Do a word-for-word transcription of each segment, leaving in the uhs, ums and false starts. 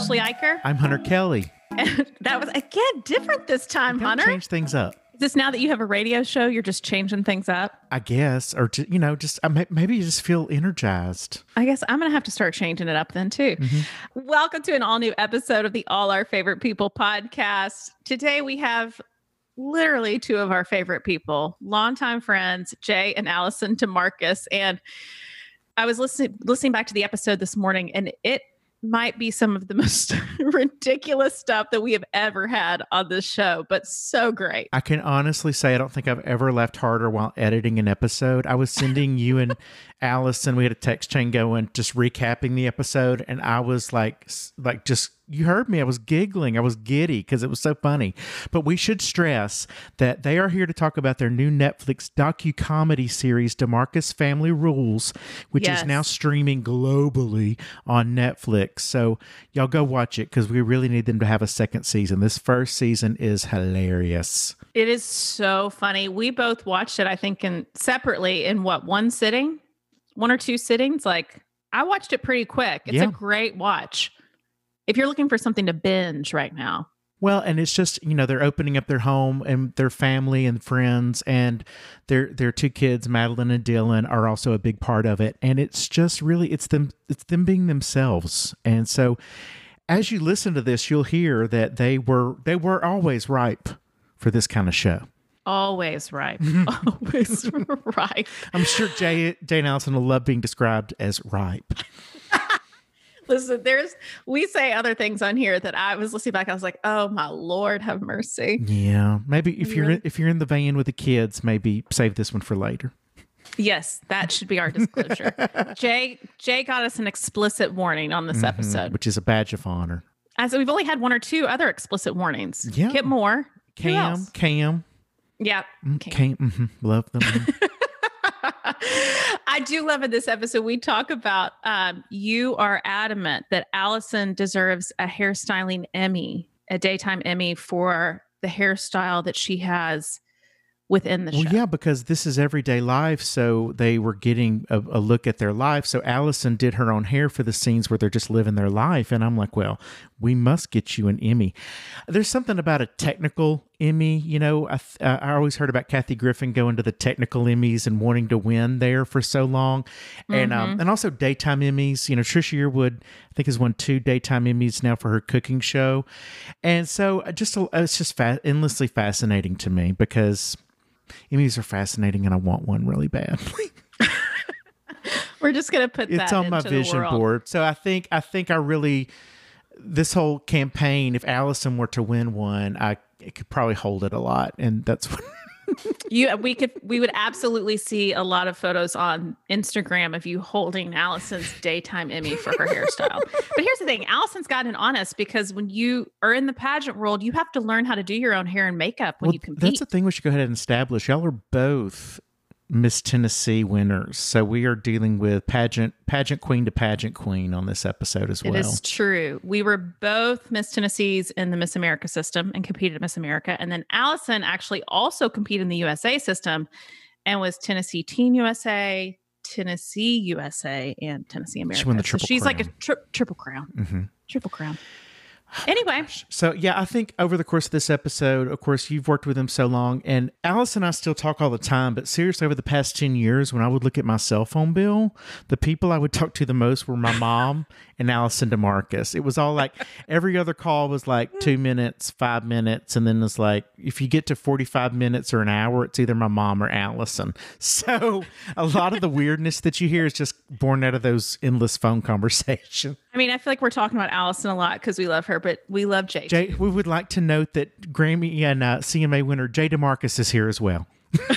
Ashley Eicher. I'm Hunter Kelly. And that was, again, different this time, Hunter. Change things up. Is this now that you have a radio show, you're just changing things up? I guess. Or, to, you know, just uh, maybe you just feel energized. I guess I'm going to have to start changing it up then, too. Mm-hmm. Welcome to an all-new episode of the All Our Favorite People podcast. Today we have literally two of our favorite people, longtime friends, Jay and Allison DeMarcus. And I was listening listening back to the episode this morning, and it might be some of the most ridiculous stuff that we have ever had on this show, but so great. I can honestly say I don't think I've ever laughed harder while editing an episode. I was sending you and Allison, we had a text chain going, just recapping the episode, and I was like, like just, you heard me, I was giggling, I was giddy because it was so funny. But we should stress that they are here to talk about their new Netflix docu-comedy series, DeMarcus Family Rules, which yes. is now streaming globally on Netflix. So y'all go watch it because we really need them to have a second season. This first season is hilarious. It is so funny. We both watched it, I think, in separately in what, one sitting? One or two sittings? Like, I watched it pretty quick. It's yeah. a great watch. If you're looking for something to binge right now. Well, and it's just, you know, they're opening up their home and their family and friends, and their their two kids, Madeline and Dylan, are also a big part of it. And it's just really, it's them, it's them being themselves. And so as you listen to this, you'll hear that they were, they were always ripe for this kind of show. Always ripe. Always ripe. I'm sure Jay, Jay and Allison will love being described as ripe. Listen, there's, we say other things on here that I was listening back. I was like, oh my Lord, have mercy. Yeah. Maybe if Yeah. you're, if you're in the van with the kids, maybe save this one for later. Yes, that should be our disclosure. Jay, Jay got us an explicit warning on this mm-hmm, episode, which is a badge of honor. And so we've only had one or two other explicit warnings. Yeah. Get more. Cam, Cam. Yeah. Mm, Cam. Mm-hmm, love them. I do love in this episode, we talk about, um, you are adamant that Allison deserves a hairstyling Emmy, a daytime Emmy for the hairstyle that she has within the show. Well, yeah, because this is everyday life, so they were getting a, a look at their life. So Allison did her own hair for the scenes where they're just living their life, and I'm like, well, we must get you an Emmy. There's something about a technical Emmy, you know. I, th- I always heard about Kathy Griffin going to the technical Emmys and wanting to win there for so long, and mm-hmm. um, and also daytime Emmys. You know, Trisha Yearwood, I think, has won two daytime Emmys now for her cooking show, and so just it's just fa- endlessly fascinating to me because Emmys are fascinating, and I want one really badly. We're just gonna put that. It's on my vision board. So I think I think I really this whole campaign. If Allison were to win one, I could probably hold it a lot, and that's what. You, we could, we would absolutely see a lot of photos on Instagram of you holding Allison's daytime Emmy for her hairstyle. But here's the thing, Allison's gotten honest because when you are in the pageant world, you have to learn how to do your own hair and makeup when well, you compete. That's the thing we should go ahead and establish. Y'all are both Miss Tennessee winners. So we are dealing with pageant pageant queen to pageant queen on this episode as well. It is true. We were both Miss Tennessees in the Miss America system and competed at Miss America. And then Allison actually also competed in the U S A system and was Tennessee Teen U S A, Tennessee U S A, and Tennessee America. She won the triple so she's crown. like a tri- triple crown. Mm-hmm. Triple crown. Anyway. So, yeah, I think over the course of this episode, of course, you've worked with him so long, and Alice and I still talk all the time, but seriously, over the past ten years, when I would look at my cell phone bill, the people I would talk to the most were my mom and Allison DeMarcus. It was all like, every other call was like two minutes, five minutes, and then it's like, if you get to forty-five minutes or an hour, it's either my mom or Allison. So, a lot of the weirdness that you hear is just born out of those endless phone conversations. I mean, I feel like we're talking about Allison a lot because we love her, but we love Jay. Jay, we would like to note that Grammy and uh, C M A winner Jay DeMarcus is here as well.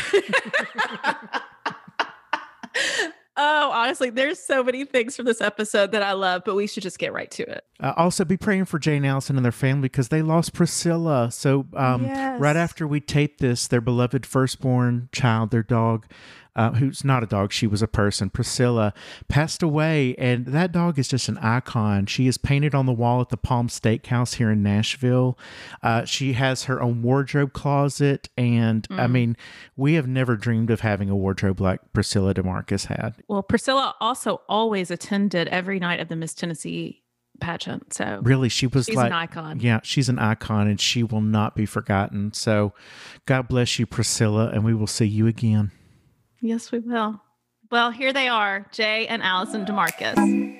Oh, honestly, there's so many things from this episode that I love, but we should just get right to it. Uh, also, be praying for Jay and Allison and their family because they lost Priscilla. So um, yes. right after we taped this, their beloved firstborn child, their dog, uh, who's not a dog, she was a person, Priscilla, passed away. And that dog is just an icon. She is painted on the wall at the Palm Steakhouse here in Nashville. Uh, she has her own wardrobe closet. And mm. I mean, we have never dreamed of having a wardrobe like Priscilla DeMarcus had. Well, Priscilla also always attended every night of the Miss Tennessee pageant. So really, she was she's like an icon. Yeah, she's an icon, and she will not be forgotten. So, God bless you, Priscilla, and we will see you again. Yes, we will. Well, here they are, Jay and Allison DeMarcus.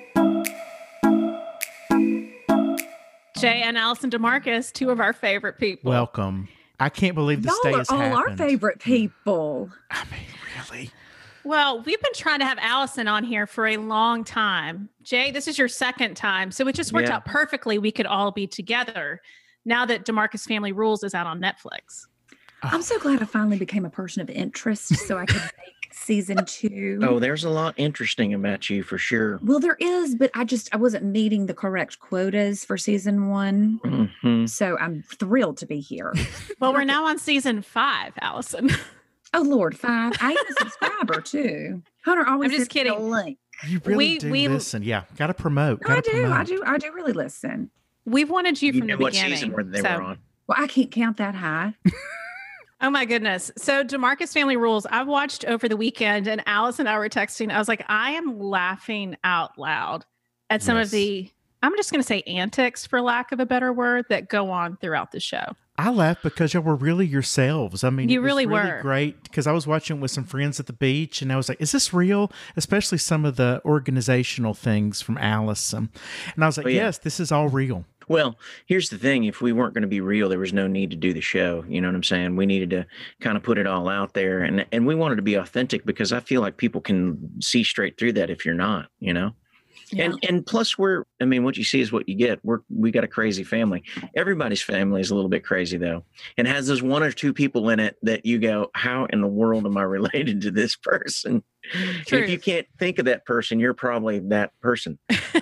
Jay and Allison DeMarcus, two of our favorite people. Welcome. I can't believe this Y'all day are has all happened. our favorite people. I mean, really. Well, we've been trying to have Allison on here for a long time. Jay, this is your second time, so it just worked Yeah. out perfectly. We could all be together now that DeMarcus Family Rules is out on Netflix. I'm so glad I finally became a person of interest so I could make season two. Oh, there's a lot interesting about you for sure. Well, there is, but I just I wasn't meeting the correct quotas for season one. hmm So I'm thrilled to be here. Well, we're now on season five, Allison. Oh Lord, five. I am a subscriber too. Hunter always I'm just sends me a kidding. link. You really We- do we- listen. Yeah, got to promote. No, I Gotta do. promote. I do. I do really listen. We've wanted you, You from know the what beginning. season were they so- were on? Well, I can't count that high. Oh my goodness. So DeMarcus Family Rules, I've watched over the weekend, and Alice and I were texting. I was like, I am laughing out loud at some Yes. of the, I'm just going to say antics, for lack of a better word, that go on throughout the show. I laughed because y'all were really yourselves. I mean, You it was really really were. great because I was watching with some friends at the beach, and I was like, "Is this real?" Especially some of the organizational things from Allison, and I was like, Oh, yeah. "Yes, this is all real." Well, here's the thing. If we weren't going to be real, there was no need to do the show. You know what I'm saying? We needed to kind of put it all out there. And, and we wanted to be authentic because I feel like people can see straight through that if you're not, you know? Yeah. And and plus we're, I mean, what you see is what you get. We're, we got a crazy family. Everybody's family is a little bit crazy though. And has those one or two people in it that you go, how in the world am I related to this person? And if you can't think of that person, you're probably that person.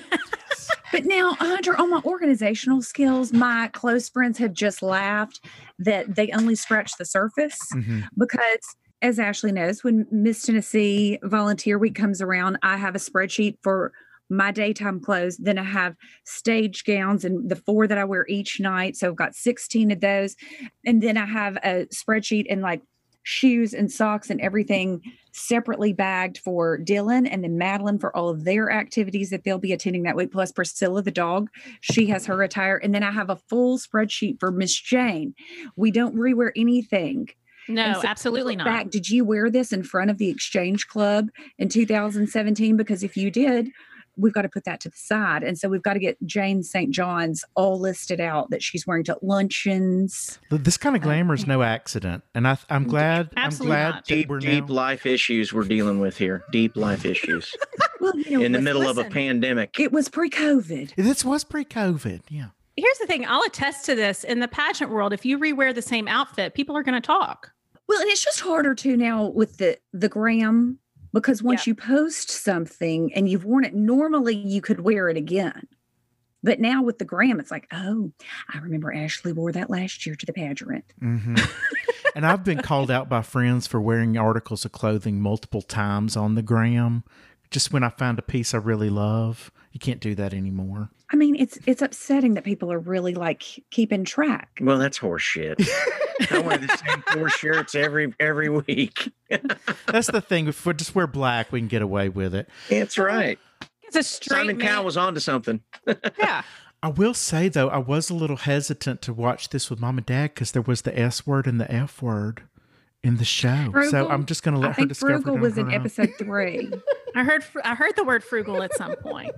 But now, Hunter, on my organizational skills, my close friends have just laughed that they only scratched the surface Mhm. because, as Ashley knows, when Miss Tennessee Volunteer Week comes around, I have a spreadsheet for my daytime clothes. Then I have stage gowns and the four that I wear each night. So I've got sixteen of those. And then I have a spreadsheet and like shoes and socks and everything separately bagged for Dylan and then Madeline for all of their activities that they'll be attending that week, plus Priscilla the dog. She has her attire. And then I have a full spreadsheet for Miss Jane. We don't rewear anything. And No, so absolutely look not. back, did you wear this in front of the Exchange Club in two thousand seventeen? Because if you did, we've got to put that to the side. And so we've got to get Jane Saint John's all listed out that she's wearing to luncheons. This kind of glamour is no accident, and I, I'm glad. Absolutely I'm glad not. that Deep, we're deep now. life issues we're dealing with here. Deep life issues Well, you know, in the listen, middle of a listen. pandemic. it was pre-COVID. This was pre-COVID. Yeah. Here's the thing. I'll attest to this. In the pageant world, if you rewear the same outfit, people are going to talk. Well, and it's just harder too now with the the gram, because once Yeah. you post something and you've worn it, normally you could wear it again. But now with the gram, it's like, oh, I remember Ashley wore that last year to the pageant. hmm And I've been called out by friends for wearing articles of clothing multiple times on the gram. Just when I find a piece I really love, you can't do that anymore. I mean, it's it's upsetting that people are really like keeping track. Well, that's horse shit. I wear the same four shirts every every week. That's the thing. If we just wear black, we can get away with it. That's right. It's a straight Simon man. Cowell was onto something. Yeah. I will say, though, I was a little hesitant to watch this with mom and dad because there was the S word and the F word in the show. So Frugal? I'm just going to let I her think discover frugal it on was her in own. episode three. I heard fr- I heard the word frugal at some point.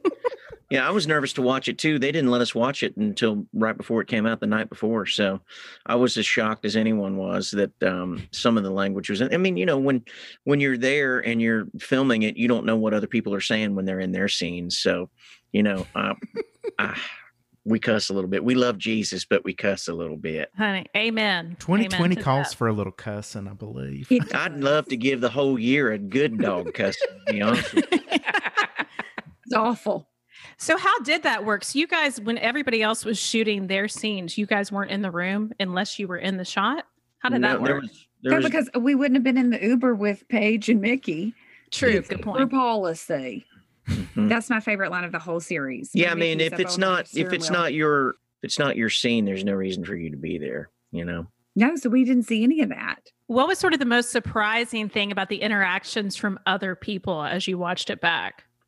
Yeah, I was nervous to watch it too. They didn't let us watch it until right before it came out the night before. So I was as shocked as anyone was that um, some of the language was. I mean, you know, when when you're there and you're filming it, you don't know what other people are saying when they're in their scenes. So, you know, uh, uh, we cuss a little bit. We love Jesus, but we cuss a little bit. Honey, amen. twenty twenty Amen to calls that. for a little cussing, I believe. It I'd does. love to give the whole year a good dog cussing, to be honest with you. It's awful. So how did that work? So you guys, when everybody else was shooting their scenes, you guys weren't in the room unless you were in the shot? How did No, that there work? was, there No, was, because we wouldn't have been in the Uber with Paige and Mickey. True, It's good Uber point. policy. Mhm. That's my favorite line of the whole series. Yeah, I When mean, Mickey's if up it's on the not if steering it's wheel. not your if it's not your scene, there's no reason for you to be there. You know. No, so we didn't see any of that. What was sort of the most surprising thing about the interactions from other people as you watched it back?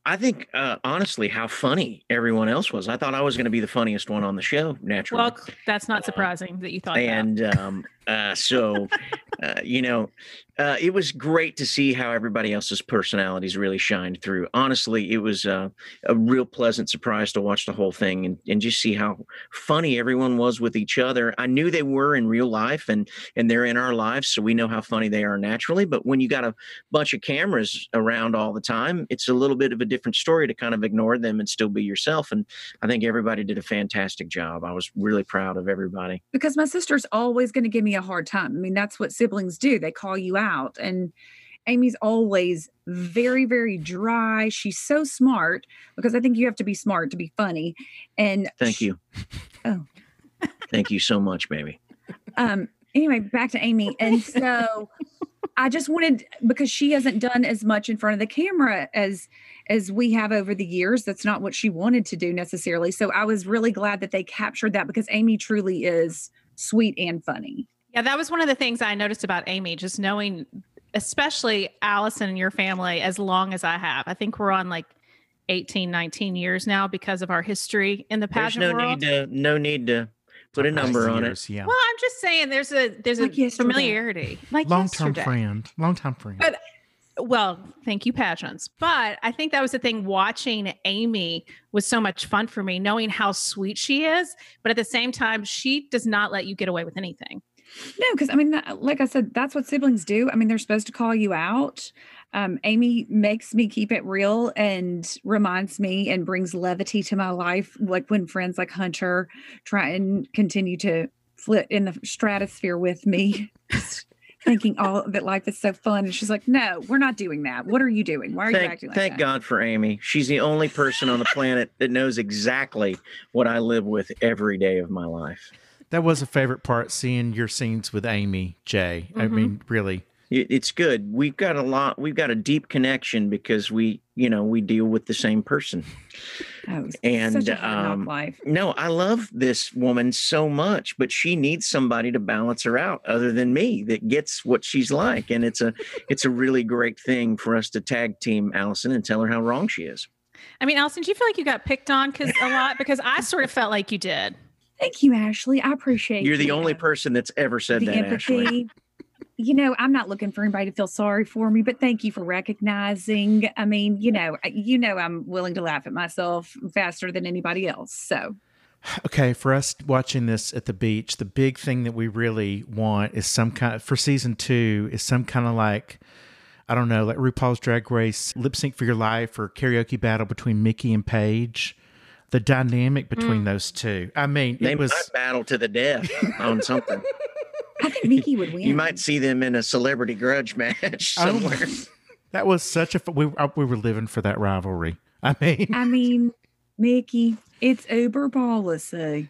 I think, uh, honestly, how funny everyone else was. I thought I was going to be the funniest one on the show, naturally. Well, that's not surprising uh, that you thought and, that. Um, uh, so, uh, you know, uh, it was great to see how everybody else's personalities really shined through. Honestly, it was uh, a real pleasant surprise to watch the whole thing and, and just see how funny everyone was with each other. I knew they were in real life, and and they're in our lives, so we know how funny they are naturally. But when you got a bunch of cameras around all the time, it's a little bit of a different story to kind of ignore them and still be yourself. And I think everybody did a fantastic job. I was really proud of everybody. Because my sister's always going to give me a hard time. I mean, that's what siblings do. They call you out. And Amy's always very, very dry. She's so smart, because I think you have to be smart to be funny. And thank you. Oh, thank you so much, baby. Um, anyway, back to Amy. And so I just wanted, because she hasn't done as much in front of the camera as as we have over the years. That's not what she wanted to do necessarily. So I was really glad that they captured that, because Amy truly is sweet and funny. Yeah, that was one of the things I noticed about Amy, just knowing, especially Allison and your family, as long as I have. I think we're on like eighteen, nineteen years now because of our history in the pageant There's no world. need to, no need to put a number on years, it. Yeah. Well, I'm just saying there's a there's Like a yesterday. familiarity. Like Long-term yesterday. friend. Long-time friend. But well, thank you, pageants. But I think that was the thing. Watching Amy was so much fun for me, knowing how sweet she is. But at the same time, she does not let you get away with anything. No, because I mean, that, like I said, that's what siblings do. I mean, they're supposed to call you out. Um, Amy makes me keep it real and reminds me and brings levity to my life. Like when friends like Hunter try and continue to flit in the stratosphere with me, thinking all that life is so fun. And she's like, no, we're not doing that. What are you doing? Why are thank, you acting like thank that? God for Amy. She's the only person on the planet that knows exactly what I live with every day of my life. That was a favorite part, seeing your scenes with Amy, Jay. Mm-hmm. I mean, really. It's good. We've got a lot. We've got a deep connection because we, you know, we deal with the same person. Oh, and such a hard knock um, life. no, I love this woman so much, but she needs somebody to balance her out other than me that gets what she's like. And it's a, it's a really great thing for us to tag team Allison and tell her how wrong she is. I mean, Allison, do you feel like you got picked on because a lot? Because I sort of felt like you did. Thank you, Ashley. I appreciate You're the you. only person that's ever said the that, empathy. Ashley. You know, I'm not looking for anybody to feel sorry for me, but thank you for recognizing. I mean, you know, you know, I'm willing to laugh at myself faster than anybody else. So, okay, for us watching this at the beach, the big thing that we really want is some kind of, for season two, is some kind of like, I don't know, like RuPaul's Drag Race, Lip Sync for Your Life, or karaoke battle between Mickey and Paige. The dynamic between mm. those two. I mean, they it was might battle to the death on something. I think Mickey would win. You might see them in a celebrity grudge match somewhere. Oh, that was such a we we were living for that rivalry. I mean, I mean, Mickey, it's Uber policy.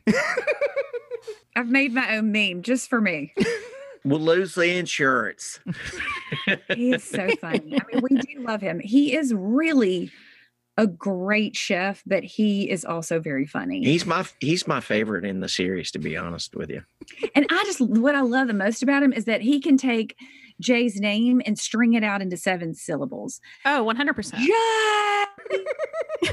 I've made my own meme just for me. We'll lose the insurance. He is so funny. I mean, we do love him. He is really a great chef, but he is also very funny. He's my he's my favorite in the series, to be honest with you. And I just, what I love the most about him is that he can take Jay's name and string it out into seven syllables. Oh, one hundred percent. Jay!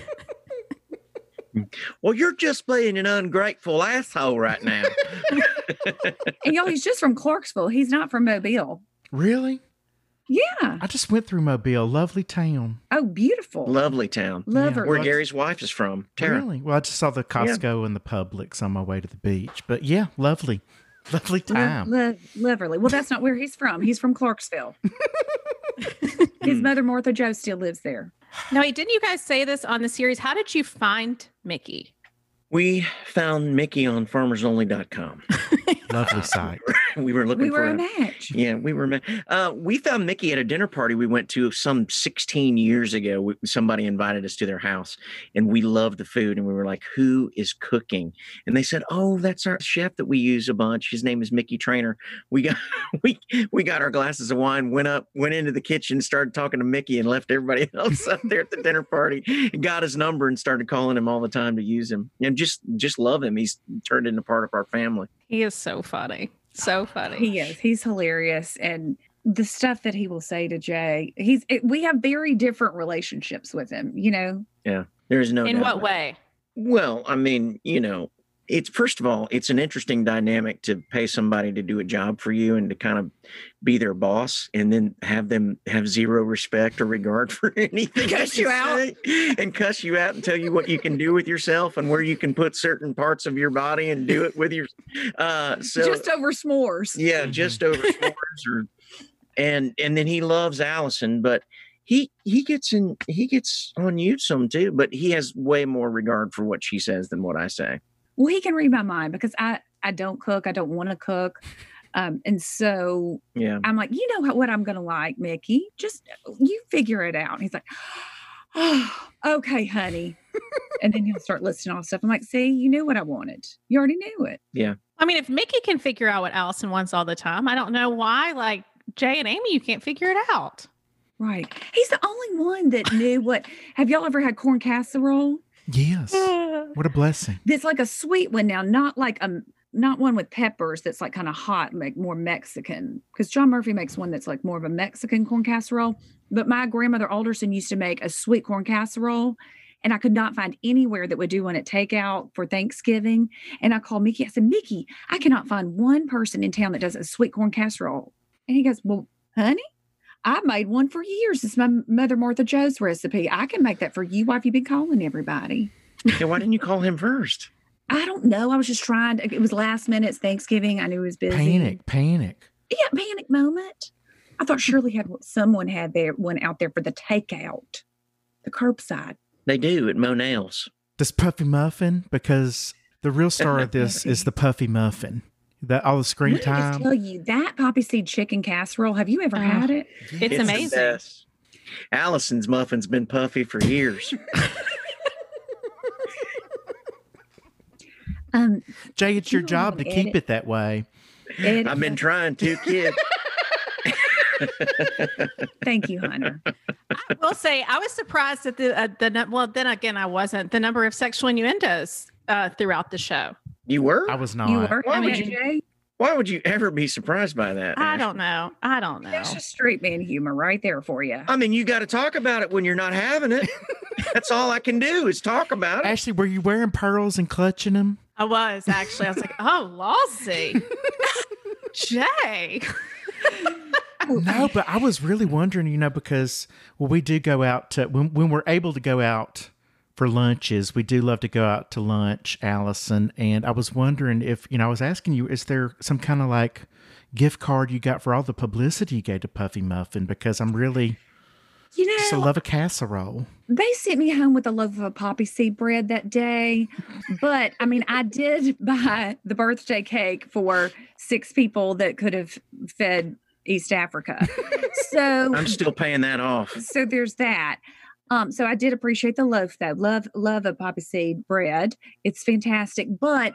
Well, you're just being an ungrateful asshole right now. And y'all, he's just from Clarksville. He's not from Mobile. Really? Yeah. I just went through Mobile. Lovely town. Oh, beautiful. Lovely town. Love her. Where well, Gary's wife is from. Tara. Really? Well, I just saw the Costco yeah. and the Publix on my way to the beach. But yeah, lovely. Lovely time. Lo- lo- lovely. Well, that's not where he's from. He's from Clarksville. His mother, Martha Jo, still lives there. Now, didn't you guys say this on the series? How did you find Mickey? We found Mickey on farmers only dot com. Lovely site. We were looking we for were a, a match. Yeah, we were. Ma- uh, we found Mickey at a dinner party we went to some sixteen years ago. We, somebody invited us to their house, and we loved the food. And we were like, "Who is cooking?" And they said, "Oh, that's our chef that we use a bunch. His name is Mickey Trainer." We got we we got our glasses of wine, went up, went into the kitchen, started talking to Mickey, and left everybody else up there at the dinner party. And got his number and started calling him all the time to use him. And just just love him. He's turned into part of our family. He is so funny. So funny. He is. He's hilarious. And the stuff that he will say to Jay, he's it, we have very different relationships with him, you know. Yeah, there's no. In doubt what about way? it. Well, I mean, you know, it's first of all, it's an interesting dynamic to pay somebody to do a job for you and to kind of be their boss, and then have them have zero respect or regard for anything. Cuss you out. And cuss you out and tell you what you can do with yourself and where you can put certain parts of your body and do it with your. Uh, so Just over s'mores. yeah, Mhm. just over s'mores or, and and then he loves Allison, but he he gets in he gets on you some too, but he has way more regard for what she says than what I say. Well, he can read my mind because I, I don't cook. I don't want to cook. Um, and so Yeah. I'm like, you know how, what I'm going to like, Mickey. Just you figure it out. And he's like, oh, okay, honey. And then he'll start listing all stuff. I'm like, see, you knew what I wanted. You already knew it. Yeah. I mean, if Mickey can figure out what Allison wants all the time, I don't know why, like Jay and Amy, you can't figure it out. Right. He's the only one that knew what. Have y'all ever had corn casserole? Yes. What a blessing. That's like a sweet one now, not like a not one with peppers that's like kind of hot, like more Mexican. Because John Murphy makes one that's like more of a Mexican corn casserole. But my grandmother Alderson used to make a sweet corn casserole, and I could not find anywhere that would do one at takeout for Thanksgiving. And I called Mickey. I said, Mickey, I cannot find one person in town that does a sweet corn casserole. And he goes, well, honey, I made one for years. It's my mother Martha Joe's recipe. I can make that for you. Why have you been calling everybody? Yeah, why didn't you call him first? I don't know. I was just trying to, it was last minute. It's Thanksgiving. I knew he was busy. Panic, panic. Yeah, panic moment. I thought surely had someone had their one out there for the takeout, the curbside. They do at Monell's. Does Puffy Muffin? Because the real star of this is the Puffy Muffin. That all the screen Let me just time. tell you, that poppy seed chicken casserole, have you ever Oh. had it? It's the amazing. best. Allison's muffin's been puffy for years. Um, Jay, it's your You job to don't keep edit. it that way. it, I've been trying to, kid. Thank you, Hunter. I will say, I was surprised at the, uh, the nu- well, then again, I wasn't, the number of sexual innuendos uh, throughout the show. You were? I was not. You were Why having would it, you- Jay? Why would you ever be surprised by that? I Ash? don't know. I don't know. That's just street man humor right there for you. I mean, you got to talk about it when you're not having it. That's all I can do is talk about it. Ashley, were you wearing pearls and clutching them? I was actually. I was like, oh, Lossie. Jay. No, but I was really wondering, you know, because well, we do go out to when when we're able to go out for lunches, we do love to go out to lunch, Allison. And I was wondering if, you know, I was asking you, is there some kind of like gift card you got for all the publicity you gave to Puffy Muffin? Because I'm really You just a know, love a casserole. they sent me home with a loaf of poppy seed bread that day. But I mean, I did buy the birthday cake for six people that could have fed East Africa. So I'm still paying that off. so there's that. Um, so I did appreciate the loaf though. Love, love a poppy seed bread. It's fantastic. But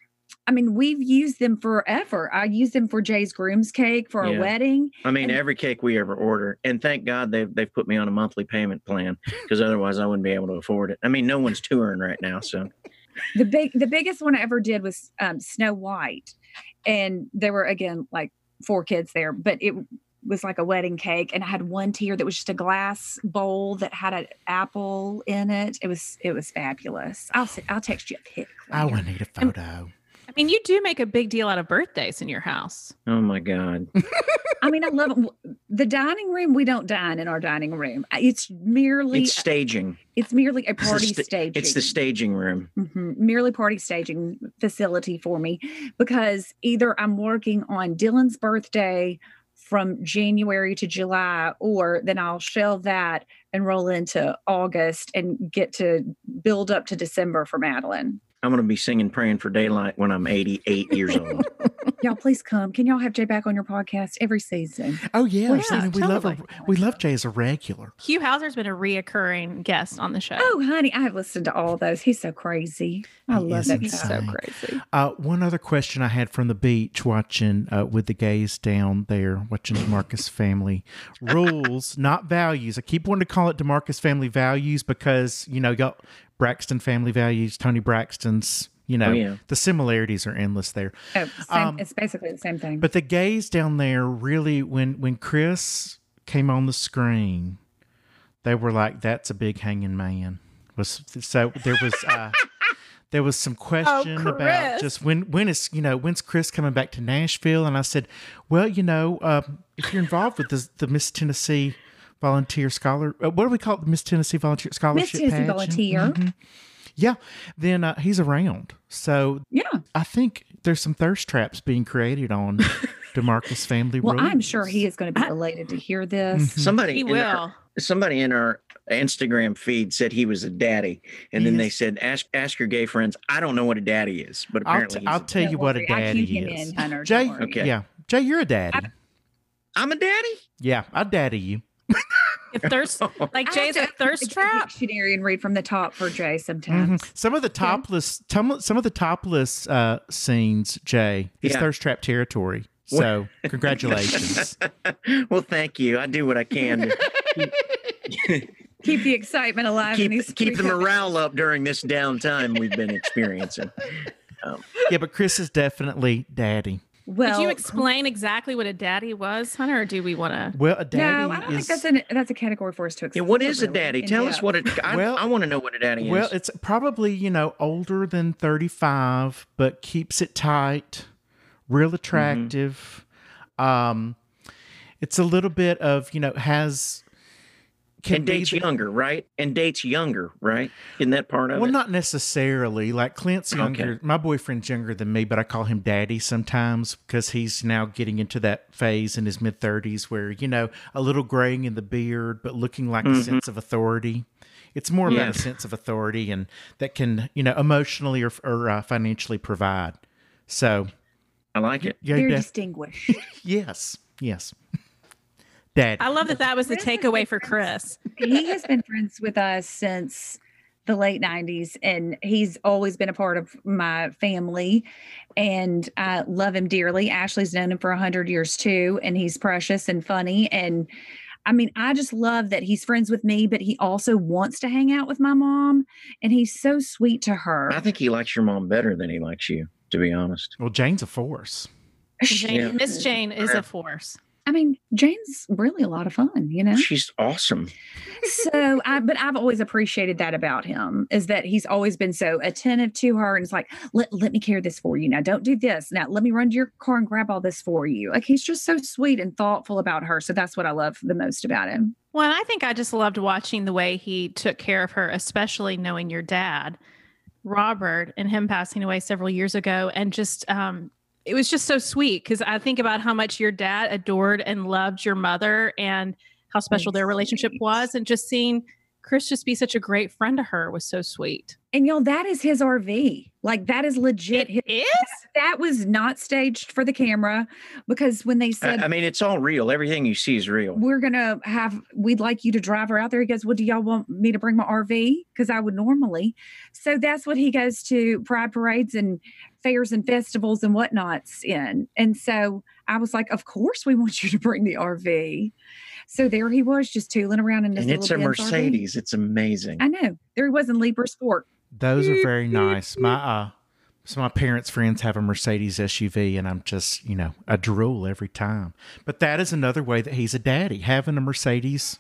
I mean, we've used them forever. I used them for Jay's groom's cake for Yeah. a wedding. I mean, And- every cake we ever order, and thank God they've they've put me on a monthly payment plan because otherwise I wouldn't be able to afford it. I mean, no one's touring right now, so The big, the biggest one I ever did was um, Snow White, and there were again like four kids there, but it was like a wedding cake, and I had one tier that was just a glass bowl that had an apple in it. It was it was fabulous. I'll s- I'll text you a pic. I later. would need a photo. I mean, you do make a big deal out of birthdays in your house. oh my God. I mean, I love it. The dining room. We don't dine in our dining room. It's merely It's staging. it's merely a It's the party sta- staging. It's the staging room. Mhm. Merely party staging facility for me because either I'm working on Dylan's birthday from January to July, or then I'll shelve that and roll into August and get to build up to December for Madeline. I'm going to be singing Praying for Daylight when I'm eighty-eight years old. Y'all, please come. Can y'all have Jay back on your podcast every season? Oh yeah, Well, Christina, yeah, we love her. totally. We love Jay as a regular. Hugh Hauser's been a reoccurring guest on the show. Oh, honey, I have listened to all of those. He's so crazy. I He love is that He's guy. so insane. crazy. Uh, one other question I had from the beach watching uh, with the gays down there, watching DeMarcus Family rules, not values. I keep wanting to call it DeMarcus Family Values because, you know, y'all, Braxton Family Values, Tony Braxton's You know, Oh, yeah. the similarities are endless there. Oh, same, Um, it's basically the same thing. But the gays down there really, when when Chris came on the screen, they were like, "That's a big hanging man." Was so there was uh, there was some question Oh, about Chris. just when when is you know when's Chris coming back to Nashville? And I said, "Well, you know, uh, if you're involved with the the Miss Tennessee Volunteer Scholar, uh, what do we call it? The Miss Tennessee Volunteer Miss Scholarship Tennessee pageant? Volunteer. Mhm. Yeah, then uh, he's around. So Yeah. I think there's some thirst traps being created on DeMarcus Family Well, Road. I'm sure he is going to be elated to hear this. Somebody He in will. our, somebody in our Instagram feed said he was a daddy, and then they Yes. said, "Ask ask your gay friends." I don't know what a daddy is, but I'll, apparently t- he's I'll a- tell you Don't what a worry, I daddy cue him is. in, Hunter, don't Jay, worry. Okay. yeah, Jay, you're a daddy. I'm a daddy. yeah, I daddy you. If thirst, like I Jay's a have to thirst open the trap. dictionary and read from the top for Jay sometimes. Mhm. Some of the topless, some, some of the topless uh, scenes, Jay, is Yeah. thirst trap territory. So congratulations. Well, thank you. I do what I can to Keep the excitement alive. in keep these keep the three- morale up during this downtime we've been experiencing. Yeah, but Chris is definitely daddy. Well, Could you explain exactly what a daddy was, Hunter, or do we want to? Well, a daddy no, I don't is think that's a that's a category for us to Yeah, explore. what is a really, daddy? in Tell us depth. what a. I, Well- I want to know what a daddy well, is. it's probably you know older than thirty-five, but keeps it tight, real Mm-hmm. attractive. Um, it's a little bit of you know has can And be dates the- younger, right? And dates younger, right? Isn't that part of Well, it? not necessarily. Like Clint's younger. Okay. My boyfriend's younger than me, but I call him daddy sometimes because he's now getting into that phase in his mid thirties where, you know, a little graying in the beard, but looking like a sense of authority. It's more about Yeah. a sense of authority and that can, you know, emotionally or, or uh, financially provide. So, I like it. yeah, Very def- distinguished. yes, yes. Daddy. I love that that was the Chris has takeaway been for friends- Chris. He has been friends with us since the late nineties, and he's always been a part of my family, and I love him dearly. Ashley's known him for a hundred years too, and he's precious and funny. And I mean, I just love that he's friends with me, but he also wants to hang out with my mom, and he's so sweet to her. I think he likes your mom better than he likes you, to be honest. Well, Jane's a force. Jane, Yeah. Miss Jane is a force. I mean, Jane's really a lot of fun, you know? She's awesome. So I but I've always appreciated that about him is that he's always been so attentive to her and it's like, let, let me carry this for you. Now don't do this. Now let me run to your car and grab all this for you. Like he's just so sweet and thoughtful about her. So that's what I love the most about him. Well, and I think I just loved watching the way he took care of her, especially knowing your dad, Robert, and him passing away several years ago. And just, um, it was just so sweet because I think about how much your dad adored and loved your mother and how special their relationship Sweet. was. And just seeing Chris just be such a great friend to her was so sweet. And y'all, that is his R V. Like that is legit. his- is? That was not staged for the camera because when they said I, I mean, it's all real. Everything you see is real. we're gonna have we'd like you to drive her out there, he goes, well, do y'all want me to bring my R V? Because I would normally. So that's what he goes to pride parades and fairs and festivals and whatnots in. And so I was like, of course we want you to bring the R V. So there he was just tooling around in this And it's a little Benz R V. Mercedes. It's amazing. I know. There he was in Lieber Sport. Those are very nice. My uh so my parents' friends have a Mercedes S U V and I'm just, you know, I drool every time. But that is another way that he's a daddy. Having a Mercedes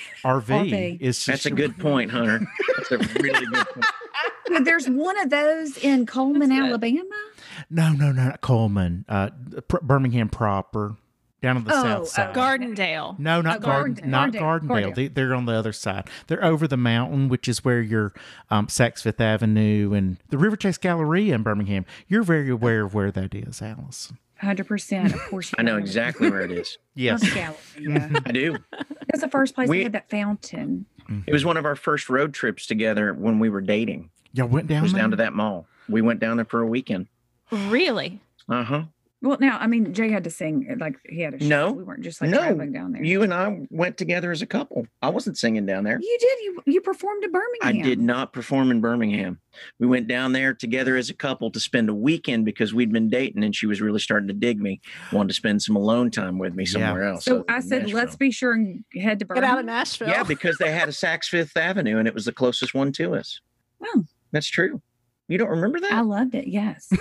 R V, R V. is just That's a good point, Hunter. That's a really good point. But there's one of those in Coleman, That's good. Alabama. No, no, no, not Coleman. Uh Pr- Birmingham proper. Down on the Oh, south uh, side. Gardendale. No, not Oh, Garden, Gardendale. not Gardendale. Gardendale. They, they're on the other side. They're over the mountain, which is where your um, Saks Fifth Avenue and the River Chase Galleria in Birmingham. You're very aware of where that is, Allison. one hundred percent. Of course. I know exactly where it is. Yes. Love Galleria. I do. That's the first place We- they had that fountain. It was one of our first road trips together when we were dating. Y'all went It down was there? down to that mall. We went down there for a weekend. Really? Uh huh. Well, now, I mean, Jay had to sing, like, he had a show. No. We weren't just like No. traveling down there. You and I went together as a couple. I wasn't singing down there. You did. You you performed in Birmingham. I did not perform in Birmingham. We went down there together as a couple to spend a weekend because we'd been dating and she was really starting to dig me, wanted to spend some alone time with me Yeah. somewhere else. So other I than said, Nashville. let's be sure and head to Get Birmingham. out of Nashville. Yeah, because they had a Saks Fifth Avenue and it was the closest one to us. Oh. That's true. You don't remember that? I loved it. Yes.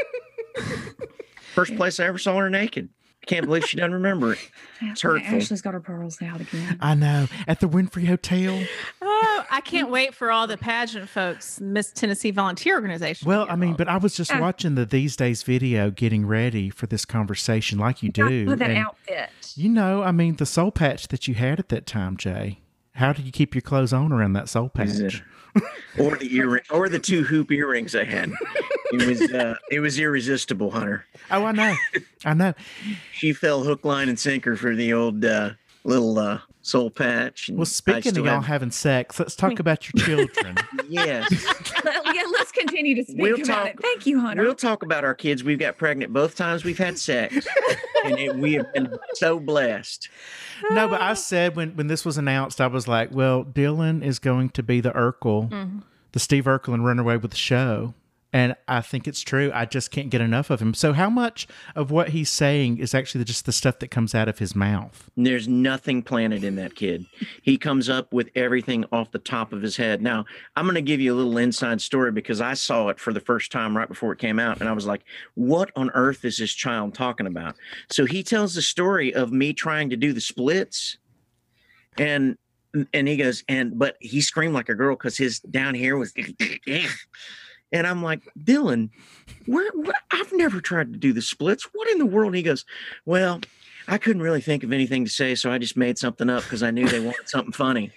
First place I ever saw her naked. I can't believe she doesn't remember it. It's hurtful. Ashley's got her pearls out again. I know. At the Winfrey Hotel. Oh, I can't wait for all the pageant folks, Miss Tennessee Volunteer Organization. Well, I mean, but I was just watching the These Days video getting ready for this conversation like you do. With that and, outfit. You know, I mean, the soul patch that you had at that time, Jay. How did you keep your clothes on around that soul patch? or the earring, or the two hoop earrings I had. It was uh, it was irresistible, Hunter. Oh, I know, I know. She fell hook, line, and sinker for the old uh, little uh, soul patch. Well, speaking of y'all have... having sex, let's talk about your children. Yes. Yeah, let's continue to speak we'll about talk, it. Thank you, Hunter. We'll talk about our kids. We've got pregnant both times we've had sex, and it, we have been so blessed. No, but I said when, when this was announced, I was like, well, Dylan is going to be the Urkel, mm-hmm. the Steve Urkel and Run Away with the Show. And I think it's true. I just can't get enough of him. So how much of what he's saying is actually just the stuff that comes out of his mouth? There's nothing planted in that kid. He comes up with everything off the top of his head. Now, I'm going to give you a little inside story because I saw it for the first time right before it came out. And I was like, what on earth is this child talking about? So he tells the story of me trying to do the splits. And and he goes, and but he screamed like a girl because his down here was... And I'm like, Dylan, where, where, I've never tried to do the splits. What in the world? And he goes, well, I couldn't really think of anything to say, so I just made something up because I knew they wanted something funny.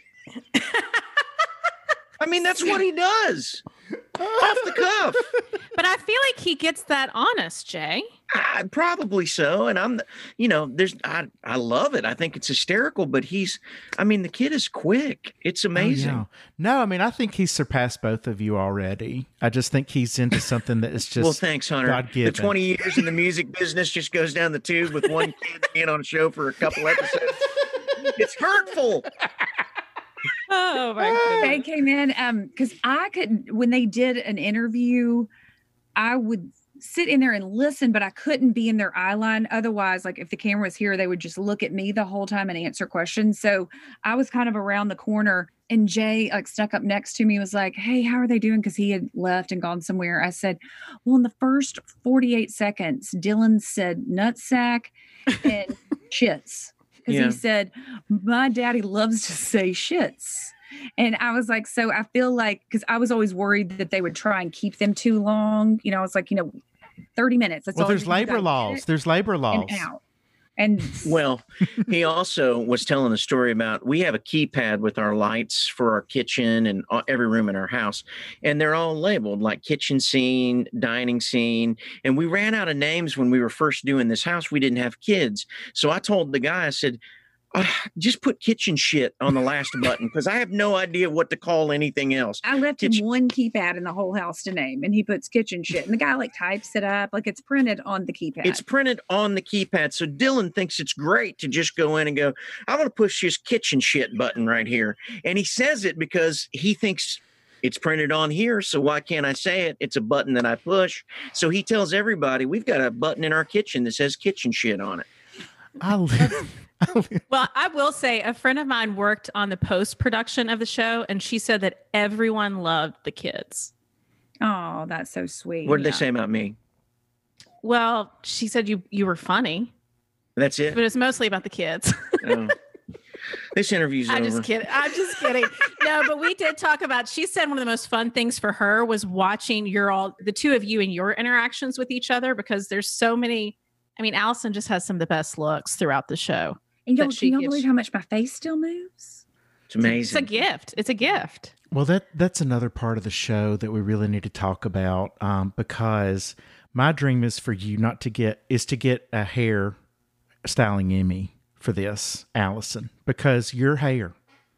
I mean, that's what he does. Off the cuff. But I feel like he gets that honest, Jay. I, probably so. And I'm, you know, there's, I, I love it. I think it's hysterical, but he's, I mean, the kid is quick. It's amazing. Oh, yeah. No, I mean, I think he's surpassed both of you already. I just think he's into something that is just well, thanks, Hunter. God-given. The twenty years in the music business just goes down the tube with one kid being on a show for a couple episodes. It's hurtful. Oh my goodness. They came in um because I couldn't when they did an interview, I would sit in there and listen, but I couldn't be in their eye line. Otherwise, like if the camera was here, they would just look at me the whole time and answer questions. So I was kind of around the corner and Jay like stuck up next to me, was like, hey, how are they doing? Because he had left and gone somewhere. I said, well, in the first forty-eight seconds, Dylan said nutsack and shits. Because yeah. he said, my daddy loves to say shits. And I was like, so I feel like, because I was always worried that they would try and keep them too long. You know, I was like, you know, thirty minutes. That's well, all there's labor laws. There's labor laws. And out. And well, he also was telling a story about, we have a keypad with our lights for our kitchen and every room in our house. And they're all labeled like kitchen scene, dining scene. And we ran out of names when we were first doing this house. We didn't have kids. So I told the guy, I said, Uh, just put kitchen shit on the last button because I have no idea what to call anything else. I left kitchen- him one keypad in the whole house to name, and he puts kitchen shit. And the guy like types it up like it's printed on the keypad. It's printed on the keypad. So Dylan thinks it's great to just go in and go, I'm going to push this kitchen shit button right here. And he says it because he thinks it's printed on here. So why can't I say it? It's a button that I push. So he tells everybody we've got a button in our kitchen that says kitchen shit on it. I live. Well, I will say a friend of mine worked on the post-production of the show, and she said that everyone loved the kids. Oh, that's so sweet. What did yeah. they say about me? Well, she said you you were funny. That's it? But it's mostly about the kids. Oh. This interview's I'm over. just kidding. I'm just kidding. No, but we did talk about, she said one of the most fun things for her was watching your all, the two of you and your interactions with each other, because there's so many. I mean, Allison just has some of the best looks throughout the show. And y'all, can y'all believe how much my face still moves? It's amazing. It's a gift. It's a gift. Well, that that's another part of the show that we really need to talk about, um, because my dream is for you not to get, is to get a hair styling Emmy for this, Allison, because your hair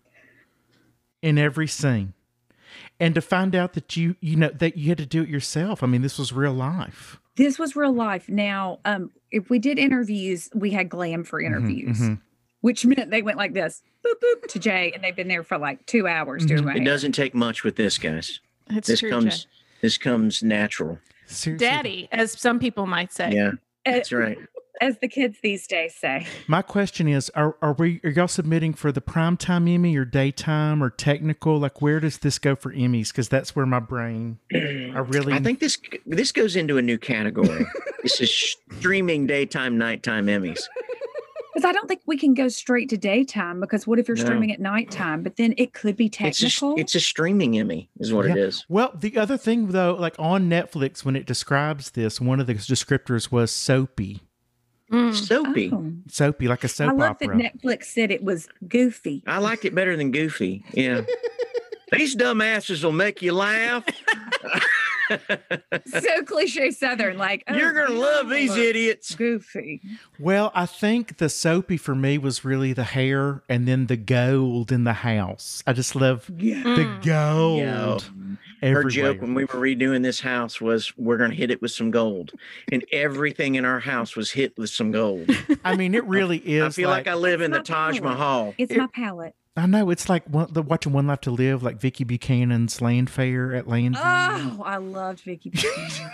in every scene, and to find out that you, you know, that you had to do it yourself. I mean, this was real life. This was real life. Now, um, if we did interviews, we had glam for interviews, mm-hmm, mm-hmm. which meant they went like this, boop, boop, to Jay, and they've been there for like two hours mm-hmm. doing my It hair. doesn't take much with this, guys. It's this true, comes, Jay. This comes natural. Seriously. Daddy, as some people might say. Yeah, that's right. as the kids these days say. My question is, are are we are y'all submitting for the primetime Emmy or daytime or technical? Like, where does this go for Emmys? Because that's where my brain, I really, I think this this goes into a new category. This is streaming daytime, nighttime Emmys. Because I don't think we can go straight to daytime, because what if you're No. streaming at nighttime? But then it could be technical. It's a, it's a streaming Emmy, is what Yeah. it is. Well, the other thing though, like on Netflix, when it describes this, one of the descriptors was soapy, Mm. Soapy. Oh. soapy, like a soap I love opera. that Netflix said it was goofy. I liked it better than Goofy. Yeah. These dumbasses will make you laugh. So cliche Southern, like oh, You're gonna love these idiots. Goofy. Well, I think the soapy for me was really the hair and then the gold in the house. I just love Yeah. the Mm. gold. Yo. Her everywhere. joke when we were redoing this house was, we're going to hit it with some gold. And everything in our house was hit with some gold. I mean, it really is. I feel like, I live in the It's my Taj palette. Mahal. It's It- my palette. I know it's like one, the watching One Life to Live, like Vicky Buchanan's Land Fair at Landview. Oh, I loved Vicky Buchanan.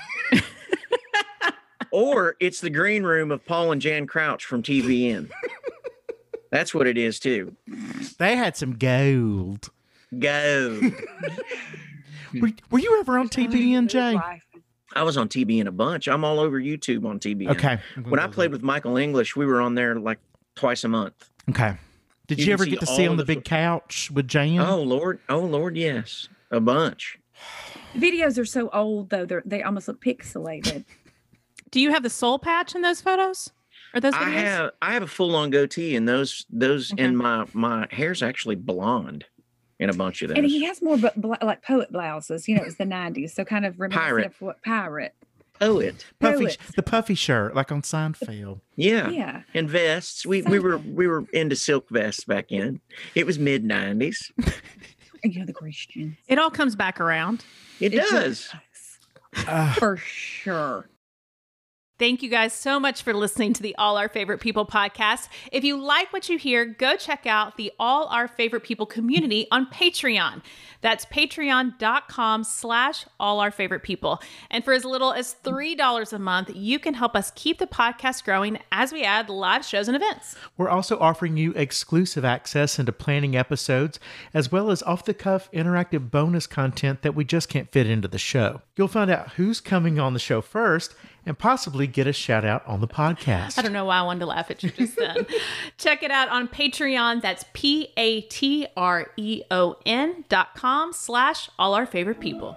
Or it's the green room of Paul and Jan Crouch from T V N. That's what it is, too. They had some gold. Gold. Were, were you ever on T B N, Jay? I was on T B N a bunch. I'm all over YouTube on T B N. Okay. When I played with Michael English, we were on there like twice a month. Okay. Did You you, can ever see get to all see on of the the big couch with Jan? Oh, Lord. Oh, Lord, yes. A bunch. Videos are so old though; they they almost look pixelated. Do you have the soul patch in those photos? Or those videos? I have I have a full on goatee, and those those Okay. and my my hair's actually blonde in a bunch of those. And he has more but bla- like poet blouses. You know, it was the nineties, so kind of reminiscent Pirate. of what pirate. Poet. Puffy, Poets. the puffy shirt, like on Seinfeld. Yeah. Yeah. And vests. We we were we were into silk vests back in. It was mid nineties. And you know the Christians. It all comes back around. It It does. Uh, For sure. Thank you guys so much for listening to the All Our Favorite People podcast. If you like what you hear, go check out the All Our Favorite People community on Patreon. That's patreon.com slash all our favorite people. And for as little as three dollars a month, you can help us keep the podcast growing as we add live shows and events. We're also offering you exclusive access into planning episodes, as well as off-the-cuff interactive bonus content that we just can't fit into the show. You'll find out who's coming on the show first and possibly get a shout out on the podcast. I don't know why I wanted to laugh at you just then. Check it out on Patreon. That's P-A-T-R-E-O-N dot com slash all our favorite people.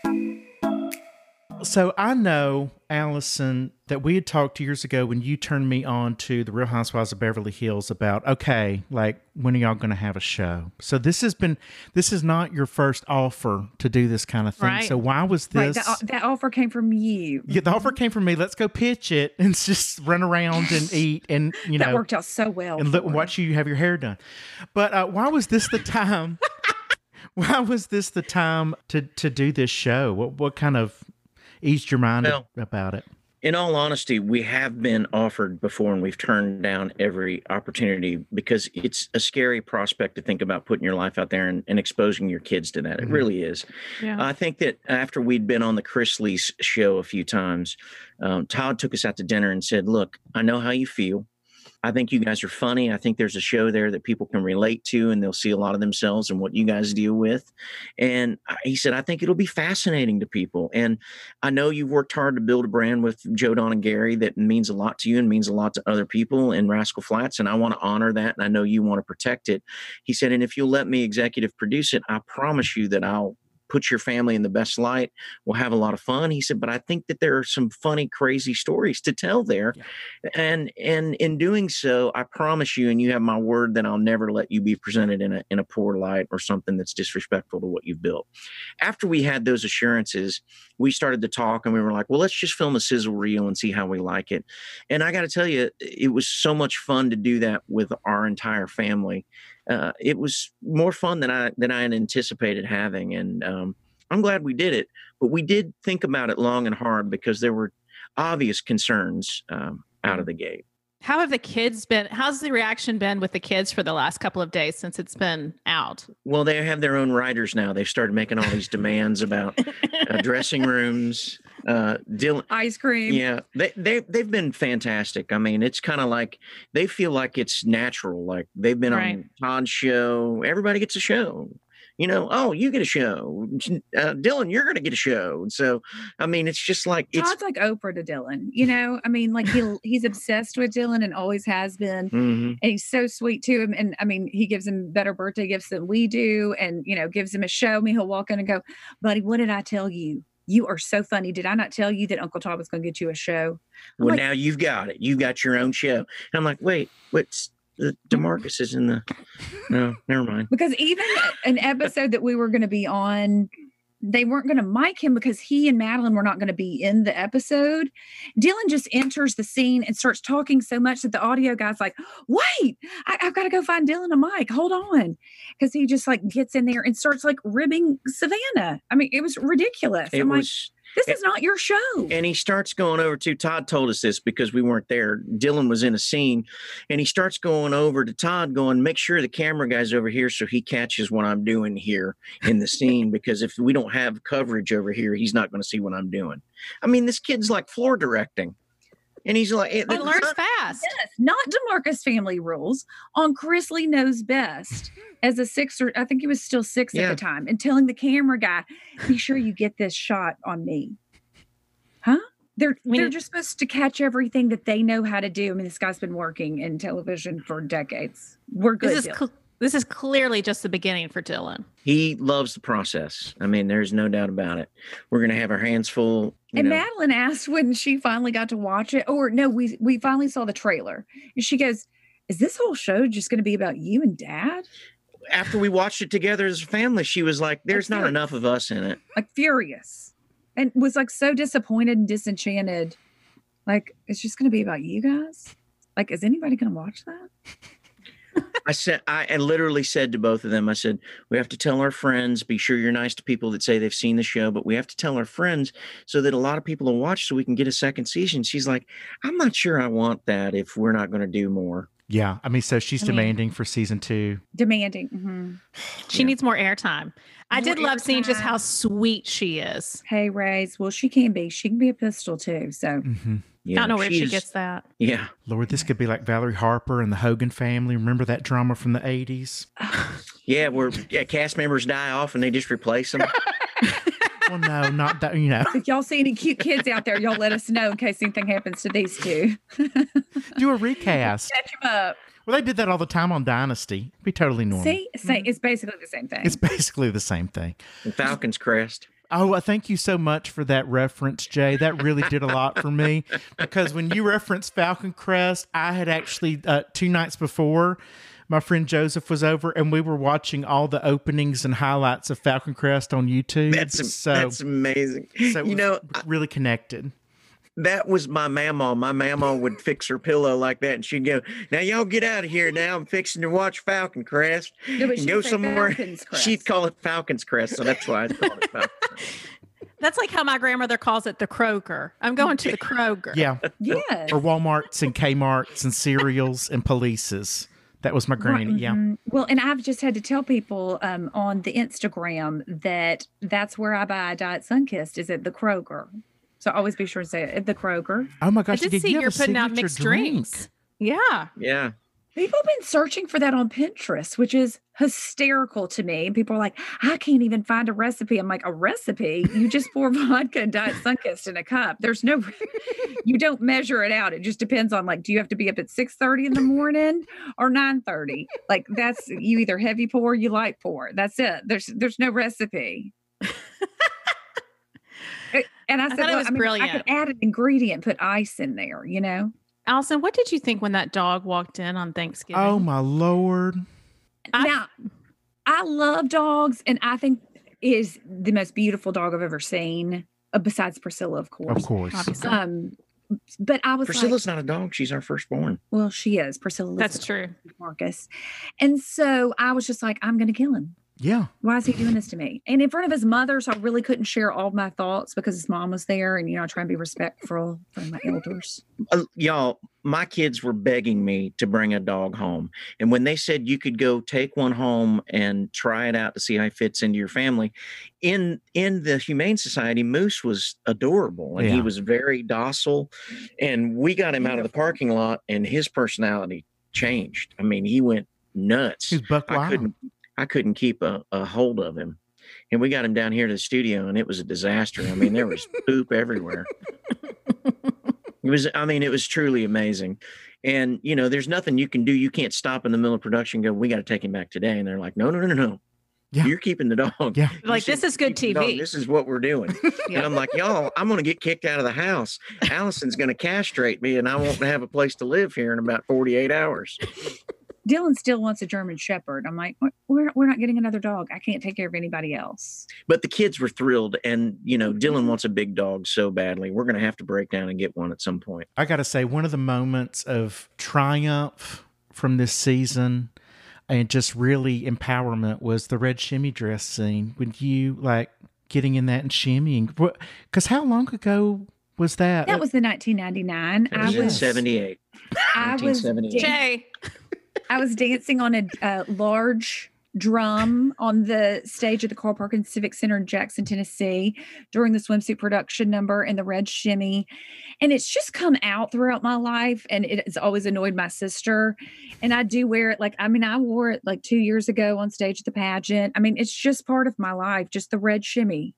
So I know, Allison, that we had talked years ago when you turned me on to the Real Housewives of Beverly Hills about, okay, like, when are y'all going to have a show? So this has been, this is not your first offer to do this kind of thing. Right. So why was Right. this? That, that offer came from you. Yeah, the offer came from me. Let's go pitch it and just run around and eat and, you know, That worked out so well. and look, for us. watch you have your hair done. But uh, why was this the time? Why was this the time to to do this show? What what kind of eased your mind Well, about it? In all honesty, we have been offered before and we've turned down every opportunity because it's a scary prospect to think about putting your life out there and, and exposing your kids to that. It Mhm. really is. Yeah. I think that after we'd been on the Chrisley's show a few times, um, Todd took us out to dinner and said, look, I know how you feel. I think you guys are funny. I think there's a show there that people can relate to and they'll see a lot of themselves in what you guys deal with. And I- he said, I think it'll be fascinating to people. And I know you've worked hard to build a brand with Joe Don and Gary that means a lot to you and means a lot to other people in Rascal Flats. And I want to honor that. And I know you want to protect it. He said, and if you'll let me executive produce it, I promise you that I'll put your family in the best light. We'll have a lot of fun. He said, but I think that there are some funny, crazy stories to tell there. Yeah. And and in doing so, I promise you, and you have my word that I'll never let you be presented in a in a poor light or something that's disrespectful to what you've built. After we had those assurances, we started to talk and we were like, well, let's just film a sizzle reel and see how we like it. And I got to tell you, it was so much fun to do that with our entire family. Uh, it was more fun than I than I had anticipated having, and um, I'm glad we did it. But we did think about it long and hard because there were obvious concerns um, out of the gate. How have the kids been? How's the reaction been with the kids for the last couple of days since it's been out? Well, they have their own writers now. They've started making all these demands about uh, dressing rooms uh, Dylan. Ice cream. Yeah, they they they've been fantastic. I mean, it's kind of like they feel like it's natural. Like they've been Right. on Todd's show. Everybody gets a show. You know, oh, you get a show. Uh, Dylan, you're going to get a show. And so, I mean, it's just like it's Todd's like Oprah to Dylan. You know, I mean, like he he's obsessed with Dylan and always has been. Mhm. And he's so sweet to him. And I mean, he gives him better birthday gifts than we do, and you know, gives him a show. I mean, he'll walk in and go, "Buddy, what did I tell you? You are so funny. Did I not tell you that Uncle Todd was going to get you a show?" I'm Well, like, now you've got it. You got your own show. And I'm like, wait, what's the DeMarcus is in the? No, never mind. because even an episode that we were going to be on, they weren't going to mic him because he and Madeline were not going to be in the episode. Dylan just enters the scene and starts talking so much that the audio guy's like, "Wait, I, I've got to go find Dylan a mic. Hold on," because he just like gets in there and starts like ribbing Savannah. I mean, it was ridiculous. It I'm like, was. this is not your show. And he starts going over to Todd told us this because we weren't there. Dylan was in a scene and he starts going over to Todd going, make sure the camera guy's over here so he catches what I'm doing here in the scene, because if we don't have coverage over here, he's not going to see what I'm doing. I mean, this kid's like floor directing. And he's like, it, He learns fast. Yes, not DeMarcus Family Rules on Chris Lee Knows Best as a six, or I think he was still six Yeah. at the time, and telling the camera guy, "Be sure you get this shot on me." Huh? They're We they're need- just supposed to catch everything that they know how to do. I mean, this guy's been working in television for decades. We're good. This is Dylan. cl- this is clearly just the beginning for Dylan. he loves the process. I mean, there's no doubt about it. We're going to have our hands full. You And know. Madeline asked when she finally got to watch it, or no, we we finally saw the trailer, and she goes, "Is this whole show just going to be about you and Dad?" After we watched it together as a family, she was like, there's not Like, enough of us in it. Like furious, and was like so disappointed and disenchanted. Like, it's just going to be about you guys. Like, is anybody going to watch that? I said, I, I literally said to both of them, I said, we have to tell our friends, be sure you're nice to people that say they've seen the show, but we have to tell our friends so that a lot of people will watch so we can get a second season. She's like, I'm not sure I want that if we're not going to do more. Yeah. I mean, so she's I mean- demanding for season two. Demanding. Mhm. She Yeah. needs more airtime. I More did love seeing just airtime. how sweet she is. Hey, Rays. Well, she can be. She can be a pistol too. So hmm Yeah, I don't know where she is- gets that. Yeah. Lord, this could be like Valerie Harper and the Hogan family. Remember that drama from the eighties? Yeah. Where yeah, cast members die off and they just replace them. Well, no, not that, you know. if y'all see any cute kids out there, y'all let us know in case anything happens to these two. Do a recast. Catch them up. Well, they did that all the time on Dynasty. It'd be totally normal. See, say it's basically the same thing. It's basically the same thing. And Falcon's Crest. Oh, uh, thank you so much for that reference, Jay. That really did a lot for me because when you referenced Falcon Crest, I had actually, uh, two nights before, my friend Joseph was over and we were watching all the openings and highlights of Falcon Crest on YouTube. That's so, that's amazing. so it you was know, really connected. that was my mama. My mama would fix her pillow like that, and she'd go, "Now y'all get out of here. Now I'm fixing to watch Falcon Crest No, but and she'd go say somewhere." Falcon's Crest. She'd call it Falcon's Crest, so that's why I called it Falcon Crest. That's like how my grandmother calls it the Kroger. I'm going to the Kroger. Yeah. Yes. Or Walmarts and Kmarts and cereals and polices. That was my granny. Right, Yeah. mhm. Well, and I've just had to tell people um, on the Instagram that that's where I buy Diet Sunkist is at the Kroger. So always be sure to say it at the Kroger. Oh my I gosh. did did see you have you're a putting out signature mixed drink? drinks. Yeah. Yeah. People have been searching for that on Pinterest, which is hysterical to me. And people are like, I can't even find a recipe. I'm like, a recipe? You just pour vodka and Diet Sunkist in a cup. There's no, you don't measure it out. It just depends on like, do you have to be up at six thirty in the morning or nine thirty? Like that's, you either heavy pour or you light pour. That's it. There's, there's no recipe. And I said, thought it well, was I mean, I brilliant. could add an ingredient, put ice in there, you know? Allison, what did you think when that dog walked in on Thanksgiving? Oh my Lord. I- now, I love dogs, and I think is the most beautiful dog I've ever seen, uh, besides Priscilla, of course. Of course. Obviously. Um, but I was Priscilla's like, not a dog. She's our firstborn. well, she is Priscilla. That's lives true. with Marcus, and so I was just like, I'm going to kill him. Yeah. Why is he doing this to me? And in front of his mother, so I really couldn't share all my thoughts because his mom was there, and you know, I try and be respectful for my elders. Uh, y'all, my kids were begging me to bring a dog home. And when they said you could go take one home and try it out to see how it fits into your family, in in the Humane Society, Moose was adorable and Yeah. he was very docile. And we got him out of the parking lot and his personality changed. I mean, he went nuts. He's buck I wild. couldn't I couldn't keep a, a hold of him. And we got him down here to the studio and it was a disaster. I mean, there was poop everywhere. It was, I mean, it was truly amazing. And, you know, there's nothing you can do. You can't stop in the middle of production and go, we got to take him back today. And they're like, no, no, no, no, no. Yeah. You're keeping the dog. Yeah. You Like, said this is good keep the T V. dog. This is what we're doing. Yeah. And I'm like, y'all, I'm going to get kicked out of the house. Allison's going to castrate me and I won't have a place to live here in about forty-eight hours. Dylan still wants a German Shepherd. I'm like, we're we're not getting another dog. I can't take care of anybody else. But the kids were thrilled. And, you know, Dylan wants a big dog so badly. We're going to have to break down and get one at some point. I got to say, one of the moments of triumph from this season and just really empowerment was the red shimmy dress scene. When you like getting in that and shimmying, because how long ago was that? That was the nineteen ninety-nine. It I was in was seventy-eight. I was nineteen seventy-eight. Jay. I was dancing on a, a large drum on the stage at the Carl Perkins Civic Center in Jackson, Tennessee, during the swimsuit production number and the red shimmy. And it's just come out throughout my life. And it has always annoyed my sister. And I do wear it like, I mean, I wore it like two years ago on stage at the pageant. I mean, it's just part of my life, just the red shimmy.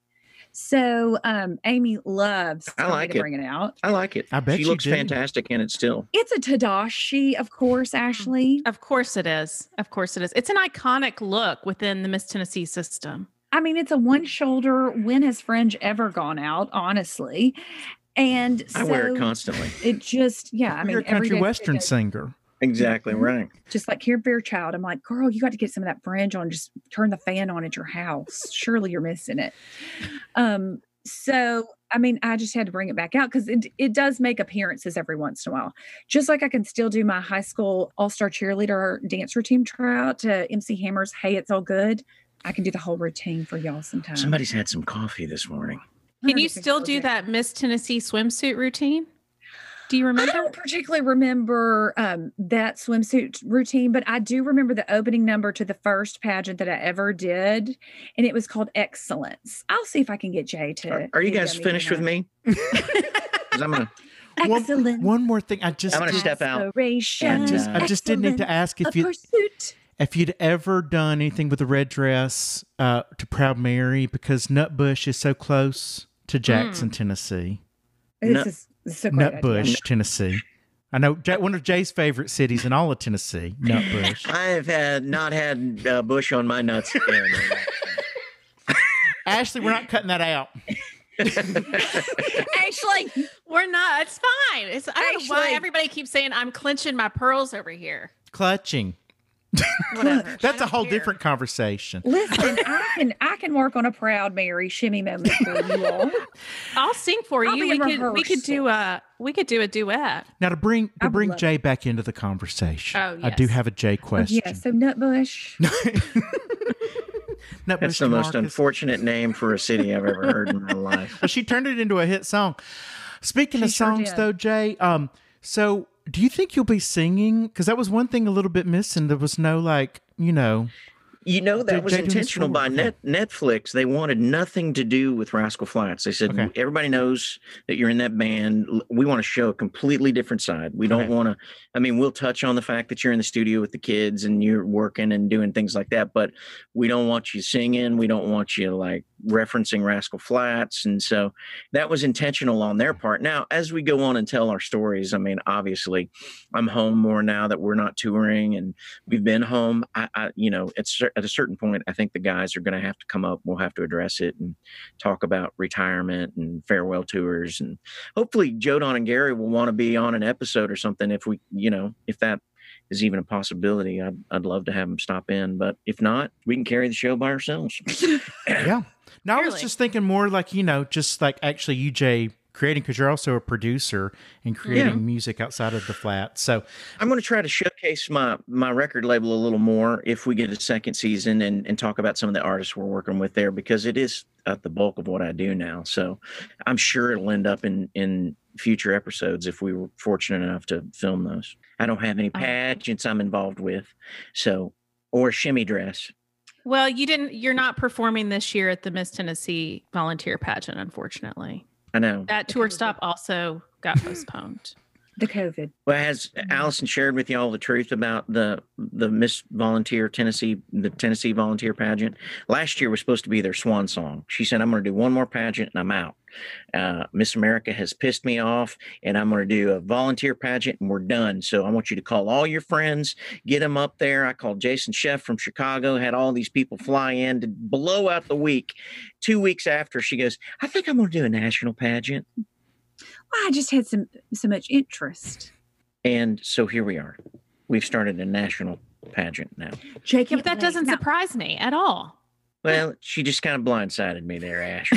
So um, Amy loves I like to it. bring it out. I like it. I bet she you looks do. fantastic in it still. It's a Tadashi, of course, Ashley. Of course it is. Of course it is. It's an iconic look within the Miss Tennessee system. I mean, it's a one shoulder. When has fringe ever gone out, honestly? And so I wear it constantly. it just, yeah. I mean, You're a every country day- western singer. Exactly Mhm. right. Just like here, Fairchild, I'm like, girl, you got to get some of that fringe on. Just turn the fan on at your house. Surely you're missing it. Um, so, I mean, I just had to bring it back out because it, it does make appearances every once in a while. Just like I can still do my high school all-star cheerleader dance routine tryout to M C Hammer's Hey, It's All Good. I can do the whole routine for y'all sometime. Somebody's had some coffee this morning. Can you still do that Miss Tennessee swimsuit routine? Do you I remember? don't particularly remember um, that swimsuit routine, but I do remember the opening number to the first pageant that I ever did, and it was called Excellence. I'll see if I can get Jay to. Are, are you do guys that finished with tonight. me? 'Cause I'm gonna. Excellence. One, one more thing. I just I'm gonna did- step out. Aspiration, and, I just, I just did need to ask a if you pursuit. if you'd ever done anything with the red dress uh, to Proud Mary, because Nutbush is so close to Jackson, Tennessee. This Nut- is, this is a great idea. Nutbush, Tennessee. I know Ja- one of Jay's favorite cities in all of Tennessee, Nutbush. I've had not had uh, bush on my nuts. Ashley, we're not cutting that out. Actually, we're not. It's fine. It's, I don't know why Actually- everybody keeps saying I'm clenching my pearls over here. Clutching. Whatever. I That's a don't whole care. different conversation. Listen, I can I can work on a Proud Mary shimmy moment for you all. I'll sing for I'll you. be We in could we could do a we could do a duet. Now to bring I to would bring love Jay back into the conversation. Oh, I do yes. have a Jay question. Yeah, so Nutbush. Nutbush That's the most Marcus. unfortunate name for a city I've ever heard in my life. Well, she turned it into a hit song. Speaking She of sure songs, did. though, Jay, um, so do you think you'll be singing? Because that was one thing a little bit missing. There was no, like, you know, You know, that Did was Jay do this intentional for- by okay. Net, Netflix. They wanted nothing to do with Rascal Flatts. They said, Okay. everybody knows that you're in that band. L- We want to show a completely different side. We don't Okay. want to, I mean, we'll touch on the fact that you're in the studio with the kids and you're working and doing things like that, but we don't want you singing. We don't want you like referencing Rascal Flatts. And so that was intentional on their part. Now, as we go on and tell our stories, I mean, obviously I'm home more now that we're not touring and we've been home. I, I you know, it's at a certain point, I think the guys are going to have to come up. We'll have to address it and talk about retirement and farewell tours. And hopefully Joe Don and Gary will want to be on an episode or something. If we, you know, if that is even a possibility, I'd, I'd love to have them stop in, but if not, we can carry the show by ourselves. yeah. Now I was Clearly. just thinking more like, you know, just like actually you, Jay, creating, because you're also a producer and creating Yeah. music outside of the flat. So I'm going to try to showcase my my record label a little more if we get a second season, and, and talk about some of the artists we're working with there, because it is at the bulk of what I do now. So I'm sure it'll end up in, in future episodes if we were fortunate enough to film those. I don't have any pageants I'm involved with, so or shimmy dress. Well, you didn't. You're not performing this year at the Miss Tennessee Volunteer Pageant, unfortunately. I know. That tour stop also got postponed. The COVID. Well, has Allison shared with you all the truth about the the Miss Volunteer Tennessee, the Tennessee Volunteer Pageant? Last year was supposed to be their swan song. She said, I'm going to do one more pageant and I'm out. Uh, Miss America has pissed me off, and I'm going to do a volunteer pageant and we're done. So I want you to call all your friends, get them up there. I called Jason Sheff from Chicago, had all these people fly in to blow out the week. Two weeks after, she goes, I think I'm going to do a national pageant. Well, I just had some so much interest. And so here we are. We've started a national pageant now. Jacob, Yeah, but that doesn't now, surprise me at all. Well, she just kind of blindsided me there, Ash.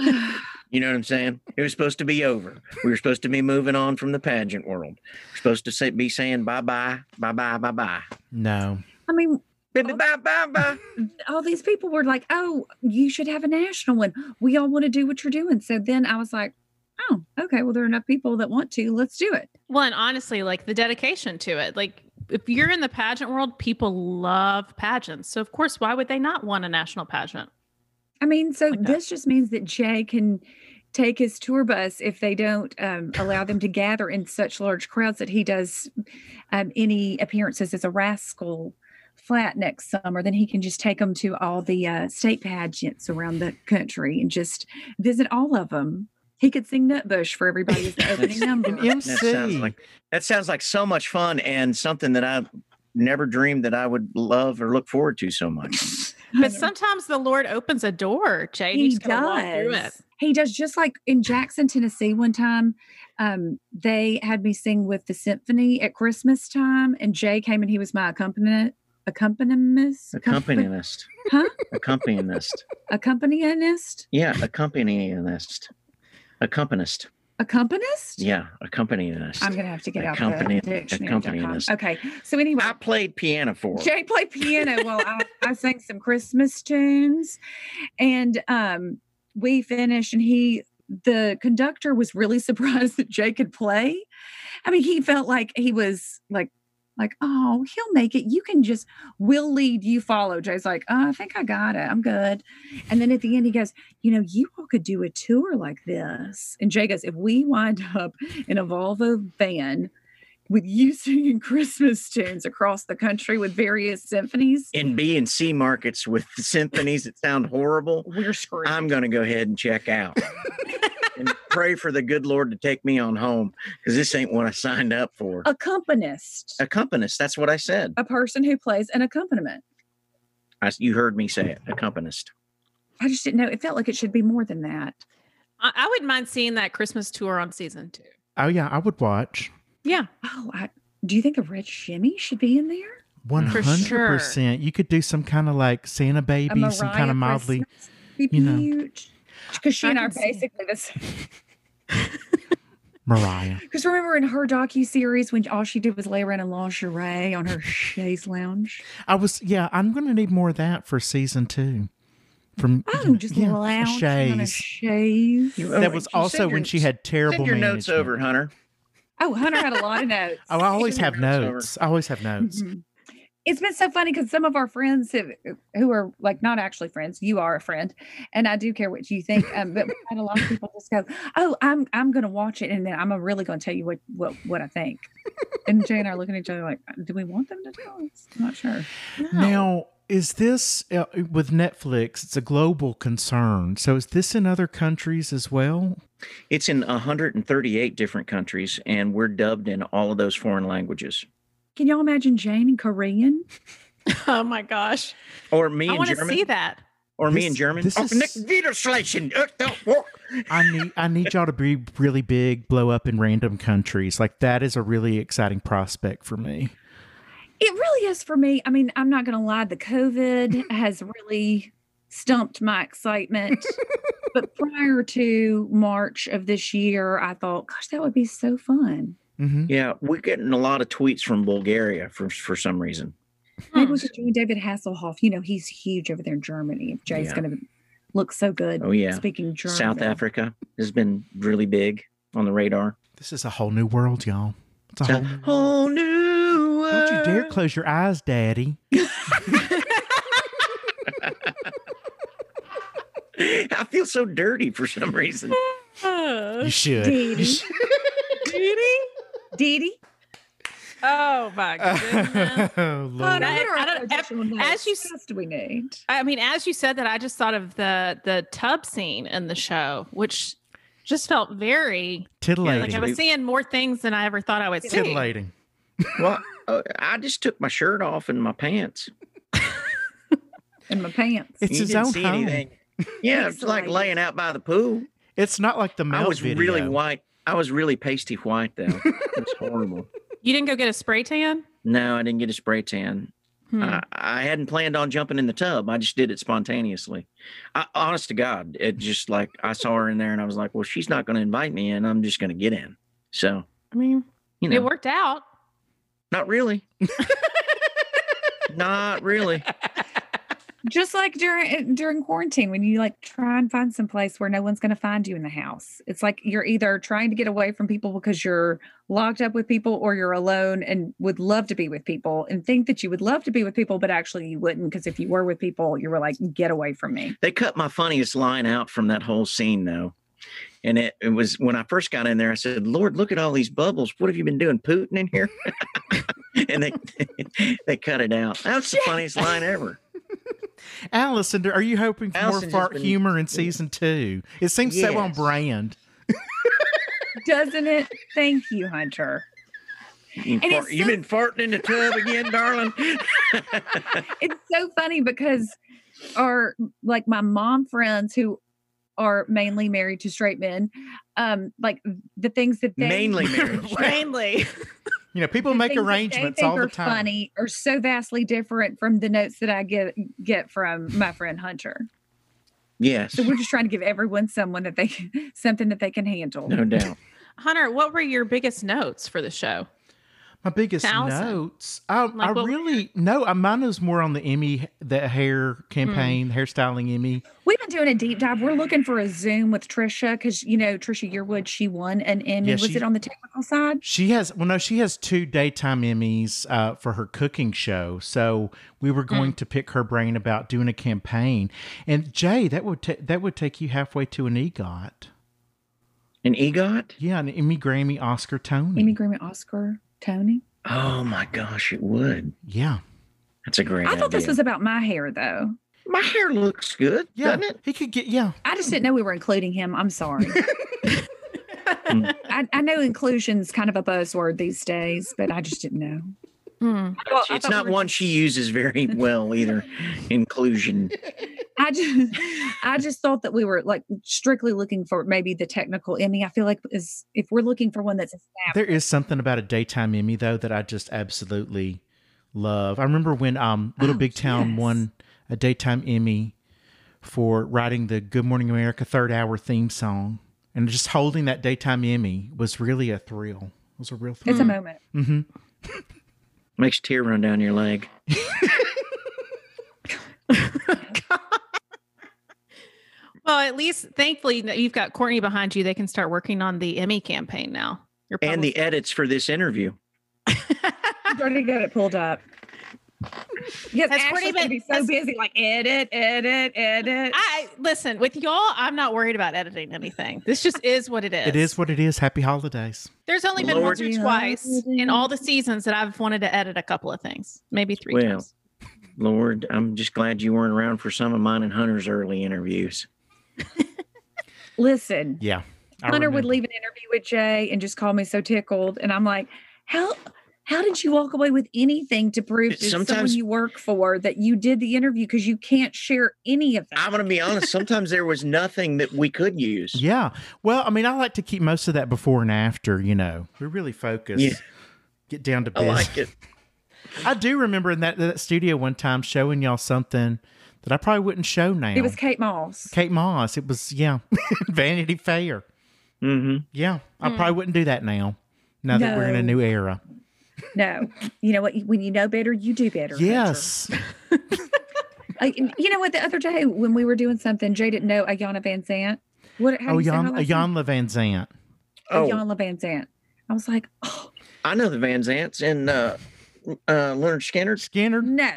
You know what I'm saying? It was supposed to be over. We were supposed to be moving on from the pageant world. We're supposed to say, be saying bye-bye, bye-bye, bye-bye. no. I mean, Baby, bye-bye-bye. all these people were like, oh, you should have a national one. We all want to do what you're doing. So then I was like, oh, okay, well, there are enough people that want to. Let's do it. Well, and honestly, like the dedication to it, like if you're in the pageant world, people love pageants. So of course, why would they not want a national pageant? I mean, so Like that. this just means that Jay can take his tour bus if they don't um, allow them to gather in such large crowds that he does um, any appearances as a Rascal Flat next summer. Then he can just take them to all the uh, state pageants around the country and just visit all of them. He could sing Nutbush for everybody as the opening number. An M C. That sounds like that sounds like so much fun, and something that I never dreamed that I would love or look forward to so much. But sometimes the Lord opens a door, Jay. You He just gotta walk through it. does. He does. Just like in Jackson, Tennessee, one time, um, they had me sing with the symphony at Christmas time, and Jay came and he was my accompanist. Accompanist? Accompanist. Huh? Accompanist. Accompanist? Yeah, accompanist. Accompanist. Accompanist? Yeah, accompanist. I'm gonna have to get out Accompany- the dictionary. accompanist. Okay. So anyway, I played piano for her. Jay played piano while I, I sang some Christmas tunes, and um, we finished. And he, the conductor, was really surprised that Jay could play. I mean, he felt like he was like, like, oh, he'll make it. You can just, we'll lead, you follow. Jay's like, oh, I think I got it. I'm good. And then at the end, he goes, you know, you all could do a tour like this. And Jay goes, if we wind up in a Volvo van with you singing Christmas tunes across the country with various symphonies, In B and C markets with symphonies that sound horrible, we're screwed. I'm going to go ahead and check out. And pray for the good Lord to take me on home, because this ain't what I signed up for. Accompanist, Accompanist. That's what I said. a person who plays an accompaniment. I, you heard me say it. Accompanist. I just didn't know. It felt like it should be more than that. I, I wouldn't mind seeing that Christmas tour on season two. Oh, yeah, I would watch. Yeah. Oh, I, do you think the Red Shimmy should be in there? one hundred percent. You could do some kind of like Santa Baby, some kind of mildly. Be you know. huge. Because she I and I are can see it. basically this. Mariah. Because remember in her docu-series when all she did was lay around in lingerie on her chaise lounge? I was, yeah, I'm going to need more of that for season two. From Oh, just yeah, a lounging on a chaise. chaise. You- That was Oh, also send when your- she had terrible Send your notes management. over, Hunter. Oh, Hunter had a lot of notes. Oh, I always Send have your notes over. notes. I always have notes. Mhm. It's been so funny because some of our friends have, who are like not actually friends, you are a friend, and I do care what you think. Um, but we've had a lot of people just go, "Oh, I'm I'm going to watch it, and then I'm really going to tell you what what what I think." And Jay and I are looking at each other like, "Do we want them to tell us?" I'm not sure. Now, is this uh, with Netflix? It's a global concern. So is this in other countries as well? It's in one hundred thirty-eight different countries, and we're dubbed in all of those foreign languages. Can y'all imagine Jane in Korean? Oh my gosh. Or me I in want to German. see that. Or me This- in German. this Auf is- Nick Widerschleichen. Uh, uh, walk. I need I need y'all to be really big, blow up in random countries. Like that is a really exciting prospect for me. It really is for me. I mean, I'm not going to lie. The COVID has really stumped my excitement. But prior to March of this year, I thought, gosh, that would be so fun. Mm-hmm. Yeah, we're getting a lot of tweets from Bulgaria for for some reason. Maybe we should join David Hasselhoff. You know, he's huge over there in Germany. If Jay's Yeah. going to look so good Oh yeah, speaking German. South Africa has been really big on the radar. This is a whole new world, y'all. It's a It's whole a new world. whole new world. Don't you dare close your eyes, Daddy. I feel so dirty for some reason. You should. Dee You Dee. should. Dee Dee? Dee Dee? Oh my goodness. Oh, Lord. I- What are I our don't- additional notes? as you What else do we need? I mean, as you said that, I just thought of the the tub scene in the show, which just felt very Titillating. like I was seeing more things than I ever thought I would see. Titillating. Well, uh, I just took my shirt off and my pants. In my pants. It's You his didn't own see home. anything. Yeah, it's like Pixelated. laying out by the pool. It's not like the Mel I was video. really white. I was really pasty white though. It's horrible. You didn't go get a spray tan? No, I didn't get a spray tan. Hmm. I, I hadn't planned on jumping in the tub. I just did it spontaneously. I, honest to God, it just like I saw her in there and I was like, well, she's not going to invite me in. I'm just going to get in. So, I mean, you know, it worked out. not really. Not really. Just like during during quarantine, when you like try and find some place where no one's going to find you in the house. It's like you're either trying to get away from people because you're locked up with people, or you're alone and would love to be with people and think that you would love to be with people, but actually you wouldn't, because if you were with people, you were like, get away from me. They cut my funniest line out from that whole scene though. And it, it was when I first got in there, I said, Lord, look at all these bubbles. What have you been doing, Putin in here? And they they cut it out. That's the funniest line ever. Allison, are you hoping for Allison has more fart been- humor in season two? It seems so on Yes. brand. Doesn't it? Thank you, Hunter. You And fart, it's you so- been farting in the tub again, darling? It's so funny because our like my mom friends who are mainly married to straight men, um, like the things that they Mainly married. Mainly. You know, people the make things that they arrangements think all are the time. funny are so vastly different from the notes that I get get from my friend Hunter. Yes, So we're just trying to give everyone someone that they something that they can handle. no doubt. Hunter, what were your biggest notes for the show? My biggest Allison. notes. Um, Like, I what were really no. uh, Mine was more on the Emmy, the hair campaign, hairstyling Emmy. We've been doing a deep dive. We're looking for a Zoom with Trisha because you know Trisha Yearwood, she won an Emmy. Yeah, Was she- it on the technical side? She has well, no, she has two daytime Emmys uh, for her cooking show. So we were going to pick her brain about doing a campaign. And Jay, that would ta- that would take you halfway to an EGOT. An EGOT? Yeah, an Emmy, Grammy, Oscar, Tony. Emmy, Grammy, Oscar, Tony. Oh my gosh, it would. Yeah, That's a great I thought this idea. was about my hair though. My hair looks good, yeah. doesn't it? He could get yeah. I just didn't know we were including him. I'm sorry. I, I know inclusion's kind of a buzzword these days, but I just didn't know. Hmm. I thought- I It's thought we not were one just- she uses very well either. Inclusion. I just, I just thought that we were like strictly looking for maybe the technical Emmy. I feel like is if we're looking for one that's established. There is something about a daytime Emmy though that I just absolutely love. I remember when um Little Oh, Big Town yes. won a daytime Emmy for writing the Good Morning America third hour theme song, and just holding that daytime Emmy was really a thrill. It was a real thrill. It's a moment. Mm-hmm. Makes a tear run down your leg. Well, at least thankfully that you've got Courtney behind you. They can start working on the Emmy campaign now. Your And the edits for this interview. I've already got it pulled up. Yes, Has Ashley's Courtney gonna been- be so has- busy, like edit, edit, edit. I listen with y'all. I'm not worried about editing anything. This just is what it is. It is what it is. Happy holidays. There's only been Lord. once or twice in all the seasons that I've wanted to edit a couple of things, maybe three Well, times. Lord, I'm just glad you weren't around for some of mine and Hunter's early interviews. Listen, Yeah. I Hunter would remember. leave an interview with Jay and just call me so tickled, and I'm like, how? How did you walk away with anything to prove to someone Sometimes- you work for that you did the interview? Because you can't share any of that. I'm going to be honest. Sometimes there was nothing that we could use. Yeah. Well, I mean, I like to keep most of that before and after, you know. We really focus. Yeah. Get down to I business. like it. I do remember in that, that studio one time showing y'all something that I probably wouldn't show now. It was Kate Moss. Kate Moss. It was, yeah, Vanity Fair. Mm-hmm. Yeah, I Mm. probably wouldn't do that now, now that we're in a No. new era. No. You know what? When you know better, you do better. Yes. Uh, you know what? The other day when we were doing something, Jay didn't know Ayanna Van Zant. What? How Oh, do you say her Jan, last name? Ayanla Van Zant. Oh, Ayanna Van Zant. I was like, oh, I know the Van Zants and uh, uh, Leonard Skinner. Skinner. no.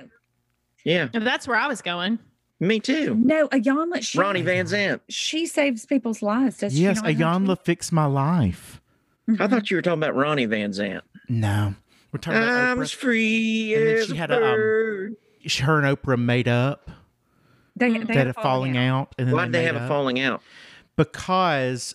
Yeah, That's where I was going. me too. No, Ayanna, she, Ronnie Van Zant. she saves people's lives, does Yes, she not? Ayanla fixed my life. Mhm. I thought you were talking about Ronnie Van Zant. No, we're talking about I'm Oprah. as free And then as she a had a, um, bird. Her and Oprah made up. They, they They had had a falling out. and then Why did they made have a up. falling out? Because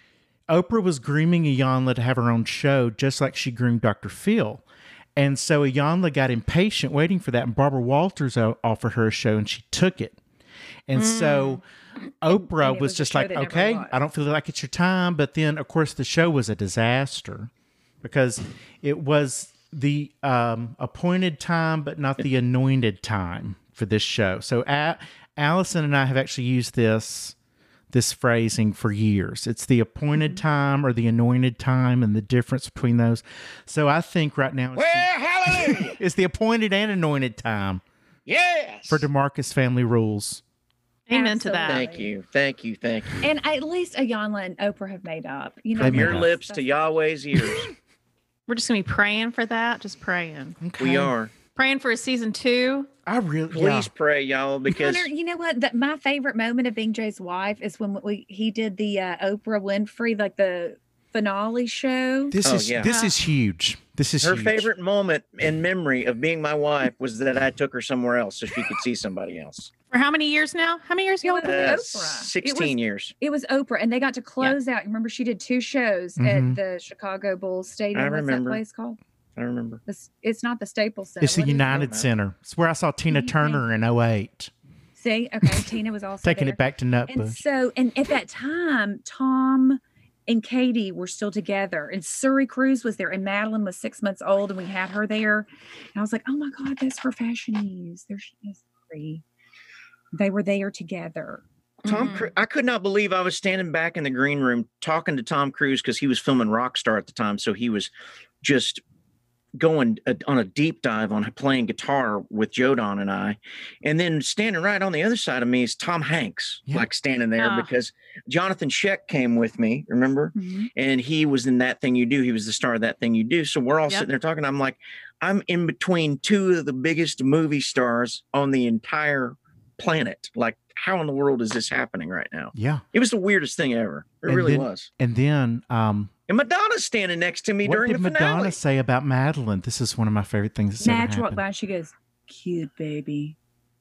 Oprah was grooming Ayanla to have her own show, just like she groomed Doctor Phil. And so Ayanla got impatient waiting for that, and Barbara Walters o- offered her a show, and she took it. And so Oprah And it was, was a just show like, that never okay, was. I don't feel like it's your time. But then, of course, the show was a disaster because it was the um, appointed time, but not the anointed time for this show. So A- Allison and I have actually used this this phrasing for years. It's the appointed time or the anointed time and the difference between those. So I think right now it's, Well, the, hallelujah. it's the appointed and anointed time Yes. for DeMarcus Family Rules. Amen to that. Thank you. Thank you. Thank you. And at least Ayanla and Oprah have made up. You know, They From made your up. lips to Yahweh's ears. We're just gonna be praying for that. Just praying. Okay. We are. Praying for a season two. I really, Please yeah. pray, y'all, because Hunter, you know what? That my favorite moment of being Jay's wife is when we he did the uh, Oprah Winfrey, like the finale show. This Oh, is yeah. this is huge. This is her huge. favorite moment in memory of being my wife was that I took her somewhere else so she could see somebody else. For how many years now? How many years It y'all was been Uh, together? Oprah. sixteen It was- years. It was Oprah, and they got to close out. Remember, she did two shows Mhm. at the Chicago Bulls Stadium. I What's remember. that place called? I remember. It's, it's not the Staples Center. It's the What is it? United know. Center. It's where I saw Tina Mhm. Turner in oh eight. See, okay, Tina was also Taking there. it back to And Nutbush. so, and at that time, Tom and Katie were still together, and Surrey Cruz was there, and Madeline was six months old, and we had her there. And I was like, oh my God, that's for Fashion News. There she is. Surrey. They were there together. Tom, Mhm. Cru- I could not believe I was standing back in the green room talking to Tom Cruise because he was filming Rockstar at the time. So he was just going a, on a deep dive on playing guitar with Jodan and I. And then standing right on the other side of me is Tom Hanks, Yeah. like standing there Ah. because Jonathan Sheck came with me, remember? Mhm. And he was in That Thing You Do. He was the star of That Thing You Do. So we're all Yep. sitting there talking. I'm like, I'm in between two of the biggest movie stars on the entire planet. Like, how in the world is this happening right now? Yeah. It was the weirdest thing ever. It And really then- was. And then um And Madonna's standing next to me what during did the finale. Madonna say about Madeline? This is one of my favorite things that's ever Madge walked happened. by, and she goes, cute baby.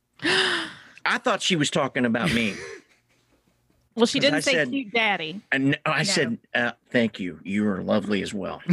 I thought she was talking about me. Well, she 'Cause didn't I say said- cute daddy. And I No. said, uh, thank you. You are lovely as well.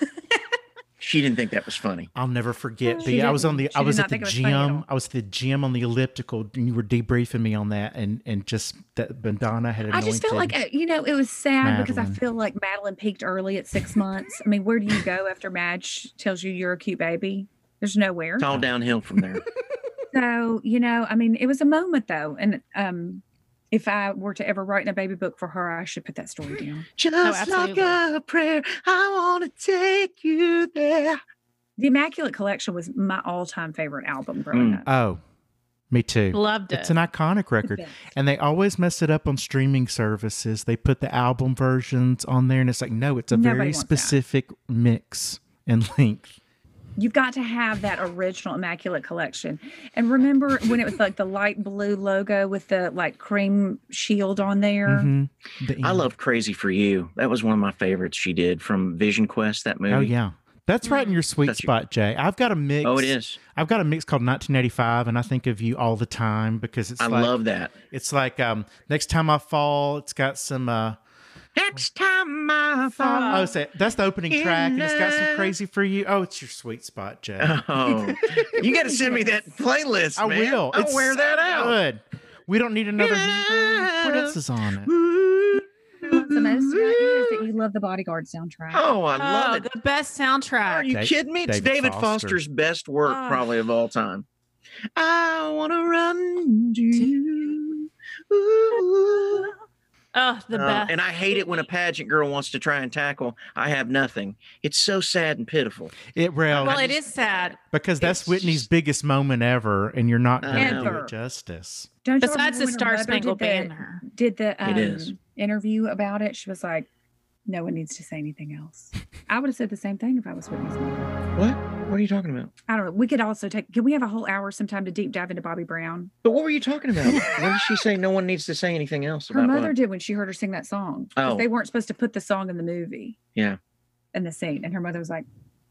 She didn't think that was funny. I'll never forget. She The, I was on the didn't- I she was did at not the think it was funny at gym. all. I was at the gym on the elliptical, and you were debriefing me on that, and and just that Madonna had I anointed. just feel like, uh, you know, it was sad because I Madeline. feel like Madeline peaked early at six months. I mean, where do you go after Madge tells you you're a cute baby? There's nowhere. It's all downhill from there. So, you know, I mean, it was a moment though. And um, if I were to ever write in a baby book for her, I should put that story down. Just like absolutely. a prayer, I want to take you there. The Immaculate Collection was my all-time favorite album growing Mm. up. oh, me too. Loved it. It's an iconic record, best. and they always mess it up on streaming services. They put the album versions on there, and it's like, no, it's a Nobody very wants that. specific mix and length. You've got to have that original Immaculate Collection. And remember when it was like the light blue logo with the like cream shield on there? Mhm. The I end. love Crazy for You. That was one of my favorites she did from Vision Quest, that movie. Oh yeah, that's right in your sweet That's your- spot, Jay. I've got a mix. Oh, it is. I've got a mix called nineteen eighty-five, and I think of you all the time because it's I like love that. it's like um, next time I fall. It's got some. Uh, Next time I fall. oh, say that's the opening in track, and it's got some love. Crazy for You. Oh, it's your sweet spot, Jay. Oh, you got to send me that playlist. I man. will. I'll It's wear that so out. Good. We don't need another. What else is on it? What's the most about you is that you love the Bodyguard soundtrack. Oh, I Oh, love it. the best Are soundtrack. you Da- kidding me? It's David David Foster. Foster's best work, Oh. probably of all time. I want to run to you. Ooh. Oh, the Uh, best. and I hate it when a pageant girl wants to try and tackle I have nothing. It's so sad and pitiful. It well, well, it is sad. because that's It's Whitney's just- biggest moment ever, and you're not going to do Ever. it justice. Don't you Besides remember the when her Star mother Spangled did the- Banner. Did the um, It is. interview about it? She was like, "No one needs to say anything else." I would have said the same thing if I was Whitney's mother. What? What are you talking about? I don't know. We could also take. Can we have a whole hour sometime to deep dive into Bobby Brown? But what were you talking about? What did she say? No one needs to say anything else Her about mother what? did when she heard her sing that song. 'Cause Oh. they weren't supposed to put the song in the movie. Yeah. In the scene, and her mother was like,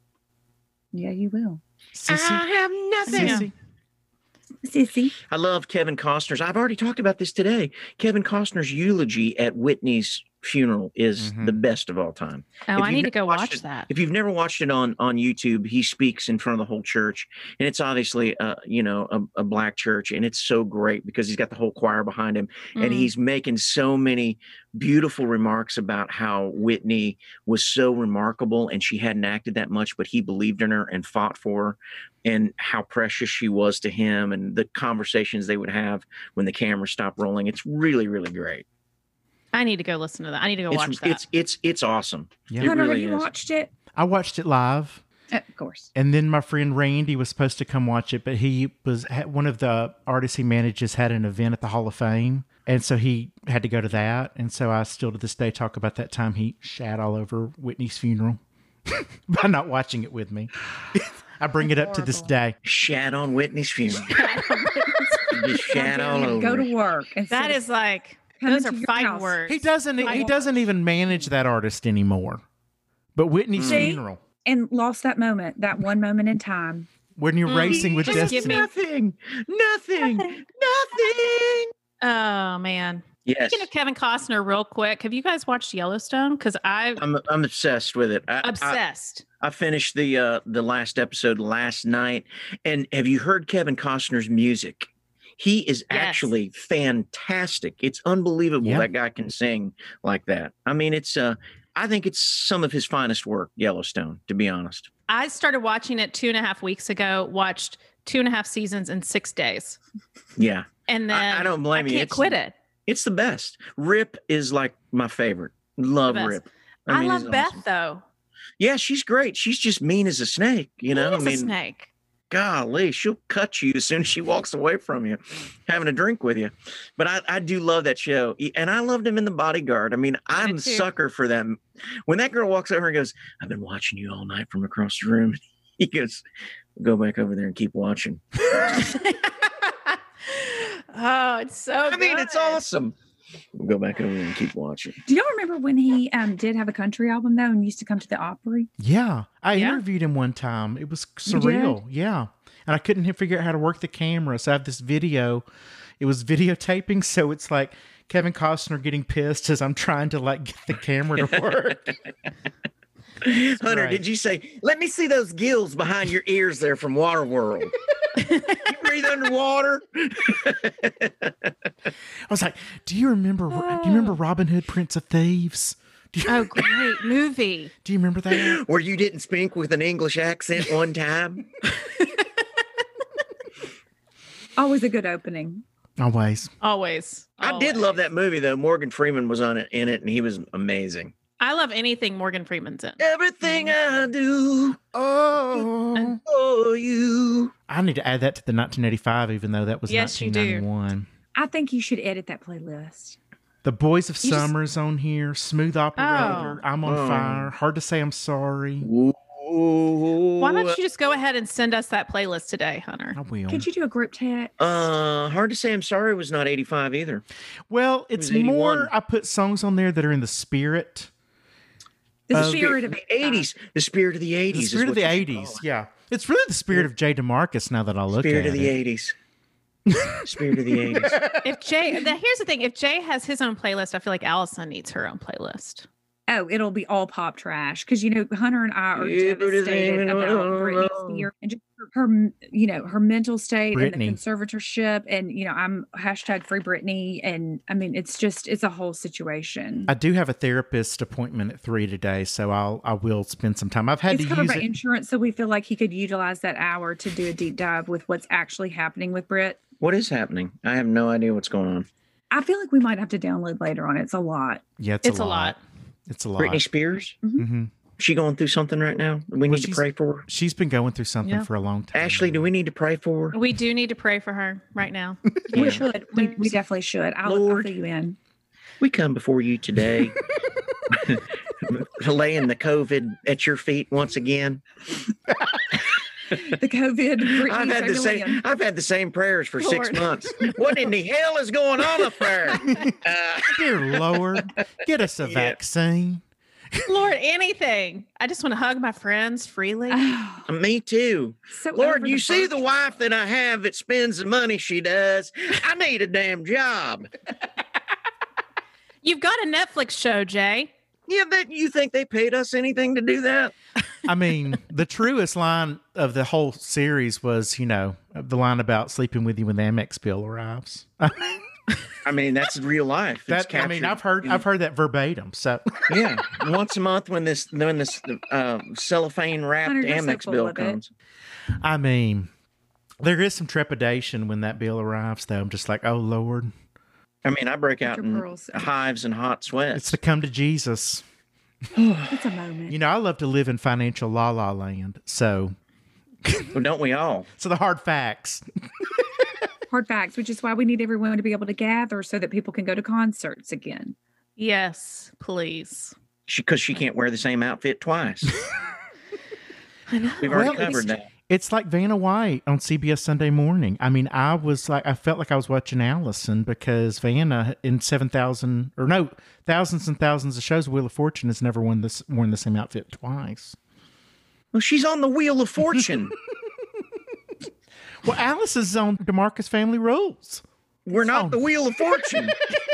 "Yeah, you will, Sissy, have Sissy. sissy." I love Kevin Costner's. I've already talked about this today. Kevin Costner's eulogy at Whitney's funeral is Mhm. the best of all time. Oh, If I you've need to never go watched watch it- that. If you've never watched it on on YouTube, he speaks in front of the whole church, and it's obviously uh, you know a, a black church, and it's so great because he's got the whole choir behind him, and Mm. he's making so many beautiful remarks about how Whitney was so remarkable and she hadn't acted that much, but he believed in her and fought for her, and how precious she was to him, and the conversations they would have when the camera stopped rolling. It's really, really great. I need to go listen to that. I need to go It's watch that. it's it's it's awesome. Yeah. It Hunter, really have you is. watched it? I watched it live. Uh, of course. And then my friend Randy was supposed to come watch it, but he was had- one of the artists he manages had an event at the Hall of Fame, and so he had to go to that. And so I still to this day talk about that time he shat all over Whitney's funeral by not watching it with me. I bring it up to this Horrible. day. Shat on Whitney's funeral. Just shat all over. Go it. to work. And That is like Come those are into your fighting house. words. He doesn't. He Fighting doesn't even manage that artist anymore. But Whitney's See? funeral, and lost that moment, that one moment in time. when you're Mm, racing with just give destiny, me- Nothing. Nothing. Nothing. Oh man. Yes. Speaking of Kevin Costner, real quick, have you guys watched Yellowstone? Because I'm I'm I'm obsessed with it. I, I, obsessed. I finished the uh the last episode last night. And have you heard Kevin Costner's music? He is Yes. actually fantastic. It's unbelievable Yeah. that guy can sing like that. I mean, it's uh I think it's some of his finest work, Yellowstone, to be honest. I started watching it two and a half weeks ago. Watched two and a half seasons in six days, Yeah. and then I, I don't blame I you. can't It's, quit it. It's the best. Rip is like my favorite. Love best. Rip. I, mean, love he's Beth awesome. though. Yeah, she's great. She's just mean as a snake, you know. He's I mean, a snake. golly, she'll cut you as soon as she walks away from you, having a drink with you. But I, I do love that show, and I loved him in The Bodyguard. I mean, I'm a too. sucker for them. When that girl walks over and goes, "I've been watching you all night from across the room," he goes, "Go back over there and keep watching." Oh, it's so. I mean, it's good. awesome. We'll go back over there and keep watching. Do y'all remember when he um, did have a country album though, and used to come to the Opry? yeah, I Yeah. interviewed him one time. It was You did? surreal. Yeah, and I couldn't figure out how to work the camera, so I have this video. It was videotaping, so it's like Kevin Costner getting pissed as I'm trying to like get the camera to work. Hunter, right. did you say, "Let me see those gills behind your ears there from Waterworld"? You breathe underwater. I was like, "Do you remember? Do you remember Robin Hood, Prince of Thieves? Do you, Oh, great movie. do you remember that?" Where you didn't speak with an English accent one time. Always a good opening. Always. Always. I did Always. love that movie though. Morgan Freeman was on it in it, and he was amazing. I love anything Morgan Freeman's in. Everything I do Oh, for you. I need to add that to the nineteen eighty-five, even though that was Yes, you do. nineteen ninety-one. I think you should edit that playlist. The Boys of You just- Summer's on here. Smooth Operator. I'm on Oh. fire. Hard to say I'm sorry. Why Why don't you just go ahead and send us that playlist today, Hunter? I will. Could you do a group text? Uh, hard to say. I'm sorry. Was not eighty-five either. Well, it's was eighty-one. more. I put songs on there that are in the spirit. the uh, spirit of the eighties. The spirit of the The eighties. spirit of the eighties. Yeah. It's really the spirit of Jay DeMarcus now that I look Spirit at of the it. eighties. Spirit of the eighties. If Jay, the, here's the thing: if Jay has his own playlist, I feel like Allison needs her own playlist. Oh, it'll be all pop trash because you know Hunter and I are Yeah, devastated but it's- about Britney Spears and just her, her, you know, her mental state Britney. and the conservatorship, and you know, I'm hashtag free Britney, and I mean, it's just it's a whole situation. I do have a therapist appointment at three today, so I'll I will spend some time. I've had It's to covered use by it. insurance, so we feel like he could utilize that hour to do a deep dive with what's actually happening with Brit. What is happening? I have no idea what's going on. I feel like we might have to download later on. It's a lot. Yeah, it's, It's a a lot. lot. It's a lot. Britney Spears? hmm She going through something right now? We Well, need to she's- pray for her. She's been going through something Yeah. for a long time. Ashley, do we need to pray for her? We do need to pray for her right now. We Yeah. should. We, we definitely should. I'll, I'll Lord. fill you in. We come before you today, laying the COVID at your feet once again. The COVID. Britney I've had the Soberlin. same. I've had the same prayers for six Lord. months. What in the hell is going on up there? Uh, Dear Lord, get us a Yeah. vaccine. Lord, anything. I just want to hug my friends freely. Oh, me too. so Lord, over you the see the birth- wife that I have that spends the money she does. I need a damn job. You've got a Netflix show, Jay. Yeah, that you think they paid us anything to do that? I mean, the truest line of the whole series was, you know, the line about sleeping with you when the Amex bill arrives. I mean, that's real life. It's That I mean, captured I've heard in- I've heard that verbatim. So Yeah, once a month when this when this uh, cellophane wrapped Hunter, you're so Amex full bill of it. comes. I mean, there is some trepidation when that bill arrives, though. I'm just like, oh Lord, I mean, I break out your in pearls. hives and hot it's sweats. to come to Jesus. It's a moment. You know, I love to live in financial la la land. So, Well, don't we all? so the hard facts. Hard facts, which is why we need everyone to be able to gather so that people can go to concerts again. Yes, please. Because she, can't wear the same outfit twice. I know. We've already Well, it's- covered that. It's like Vanna White on C B S Sunday Morning. I mean, I was like, I felt like I was watching Allison because Vanna in seven thousand or no thousands and thousands of shows, Wheel of Fortune has never worn this worn the same outfit twice. Well, she's on the Wheel of Fortune. Well, Alice is on DeMarcus Family Rules. We're not Oh. the Wheel of Fortune.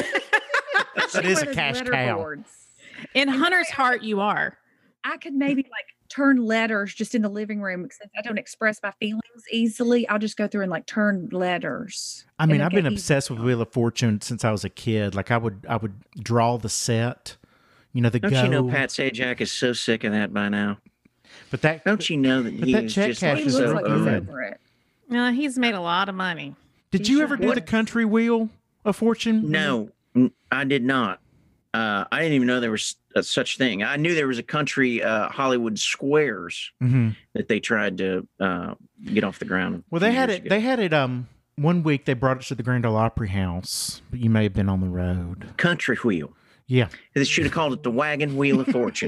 That is a Letters, cash cow. letterboards. In Hunter's heart, you are. I could maybe like turn letters just in the living room since I don't express my feelings easily. I'll just go through and like turn letters. I mean, And I've they'll been get easy. obsessed with Wheel of Fortune since I was a kid. Like I would, I would draw the set. You know the Don't go. you know Pat Sajak is so sick of that by now? But that Don't you know that But he that is check just cash He like is looks so like so he's good. over it. Uh, he's made a lot of money. Did He you sure ever do has. the country Wheel of Fortune? No, n- I did not. Uh, I didn't even know there was a such thing. I knew there was a country uh, Hollywood Squares hmm that they tried to uh, get off the ground. a Well, they few had years it. ago. They had it. Um, one week they brought it to the Grand Ole Opry House, but you may have been on the road. Country Wheel. Yeah, They should have called it the Wagon Wheel of Fortune.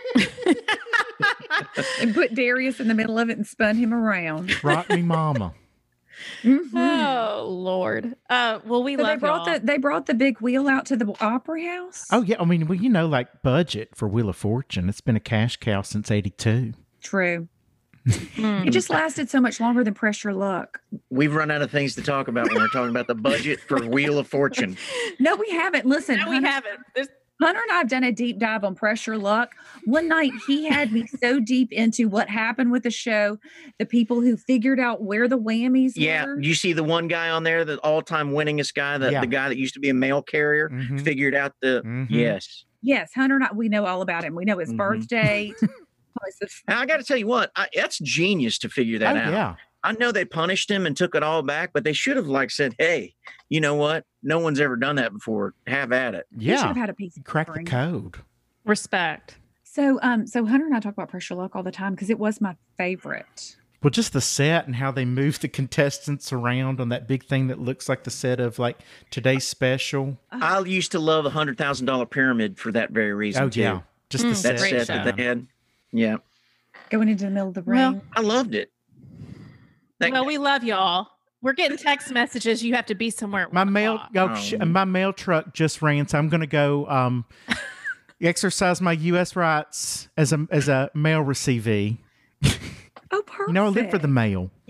And put Darius in the middle of it and spun him around. rock me, mama. Mhm. Oh Lord. Uh, well, we So they love brought y'all. the they brought the big wheel out to the opera house. Oh yeah, I mean, well, you know, like budget for Wheel of Fortune. It's been a cash cow since eighty-two. True. Mm. It just lasted so much longer than Press Your Luck. We've run out of things to talk about when we're talking about the budget for Wheel of Fortune. No, we haven't. Listen, No, we Hunter, haven't. There's, Hunter and I have done a deep dive on Press Your Luck. One night he had me so deep into what happened with the show, the people who figured out where the whammies Yeah, were. you see the one guy on there, the all-time winningest guy, the, Yeah. the guy that used to be a mail carrier, Mhm. figured out the Mhm. yes. Yes, Hunter and I, we know all about him. We know his Mhm. birth date. place of- And I got to tell you what, I, that's genius to figure that Oh out. yeah, I know they punished him and took it all back, but they should have like said, "Hey, you know what? No one's ever done that before. Have at it." He should yeah. have had a piece of Crack the covering. code. respect. So, um, so Hunter and I talk about Press Your Luck all the time because it was my favorite. Well, just the set and how they move the contestants around on that big thing that looks like the set of like today's special. I used to love a hundred thousand dollar pyramid for that very reason. Oh too. yeah, just the Mm, set. that Great set show. that they had. Yeah, Going into the middle of the Well, ring. I loved it. That- Well, we love y'all. We're getting text messages. You have to be somewhere. At My one mail, o'clock. oh, Oh. sh- my mail truck just ran, so I'm going to go um, exercise my U S rights as a as a mail receivee. Oh, perfect. You know, I live for the mail.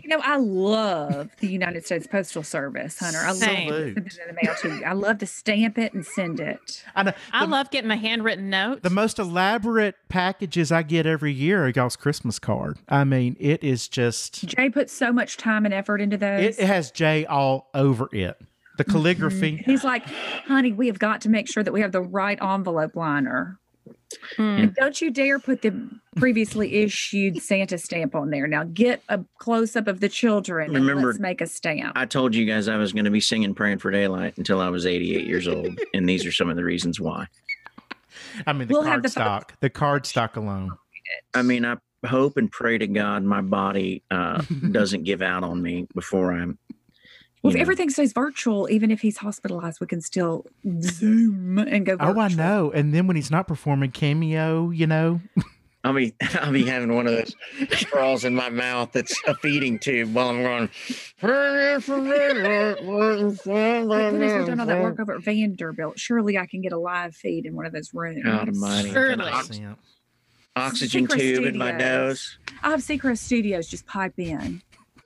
You know, I love the United States Postal Service, Hunter. I Same. love to send it in the mail too. I love to stamp it and send it. I know. I The- love getting a handwritten note. The most elaborate packages I get every year are y'all's Christmas card. I mean, it is just, Jay puts so much time and effort into those. it, it has J all over it. The calligraphy. He's like, honey, we have got to make sure that we have the right envelope liner. Mm. And don't you dare put the previously issued Santa stamp on there. Now get a close up of the children and Remember- let's make a stamp. I told you guys I was going to be singing Praying for Daylight until I was eighty-eight years old. And these are some of the reasons why. I mean, the We'll have card the- stock. The card stock alone. I mean, I hope and pray to God my body uh, doesn't give out on me before I'm. Well, you if know. everything stays virtual, even if he's hospitalized, we can still Zoom and go virtual. Oh, I know. And then when he's not performing Cameo, you know, I'll be I'll be having one of those straws in my mouth that's a feeding tube while I'm going. As soon as we've done all that work over at Vanderbilt, surely I can get a live feed in one of those rooms. God almighty. Surely. Ox- Oxygen Secret tube in my Studios. nose. I have Secret Studios. Just pipe in.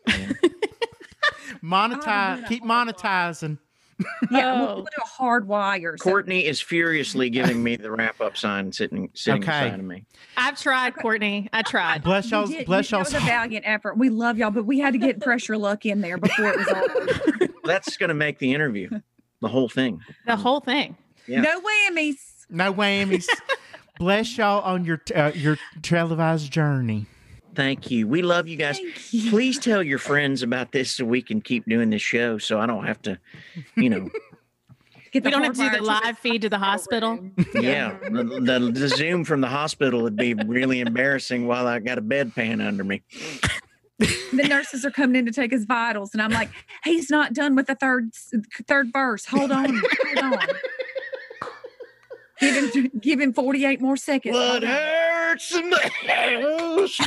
monetize, Oh, keep yeah. monetizing. Yeah, Oh. we'll, we'll do a hard wire. So Courtney is furiously giving me the wrap up sign sitting sitting Okay. beside of me. I've tried, Courtney. I tried. Bless you y'all's, did- bless you- y'all's. That was a valiant effort. We love y'all, but we had to get pressure luck in there before it was all. That's going to make the interview, the whole thing. The whole thing. Yeah. No whammies. No whammies. Bless y'all on your uh, your televised journey. Thank you. We love you guys. Thank you. Please tell your friends about this so we can keep doing this show so I don't have to, you know, Get We the don't have to do hard the wire live feed to the hospital. room. yeah, the, the, the Zoom from the hospital would be really embarrassing while I got a bedpan under me. The nurses are coming in to take his vitals, and I'm like, he's not done with the third third verse. Hold on, hold on. Give him give him forty-eight more seconds. What Hold on. hurts the most?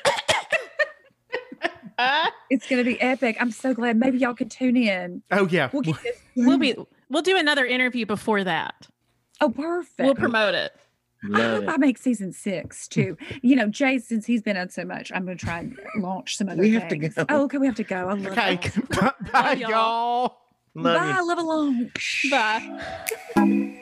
It's gonna be epic. I'm so glad. Maybe y'all can tune in. Oh yeah. We'll get this. We'll be we'll do another interview before that. Oh, perfect. We'll promote it. I Love hope I it. make season six too. You know, Jay, since he's been on so much, I'm going to try and launch some other We things. have to go. Oh, okay, we have to go. I love Okay. y'all. Bye, y'all. y'all. Love Bye. you. Love alone. Bye.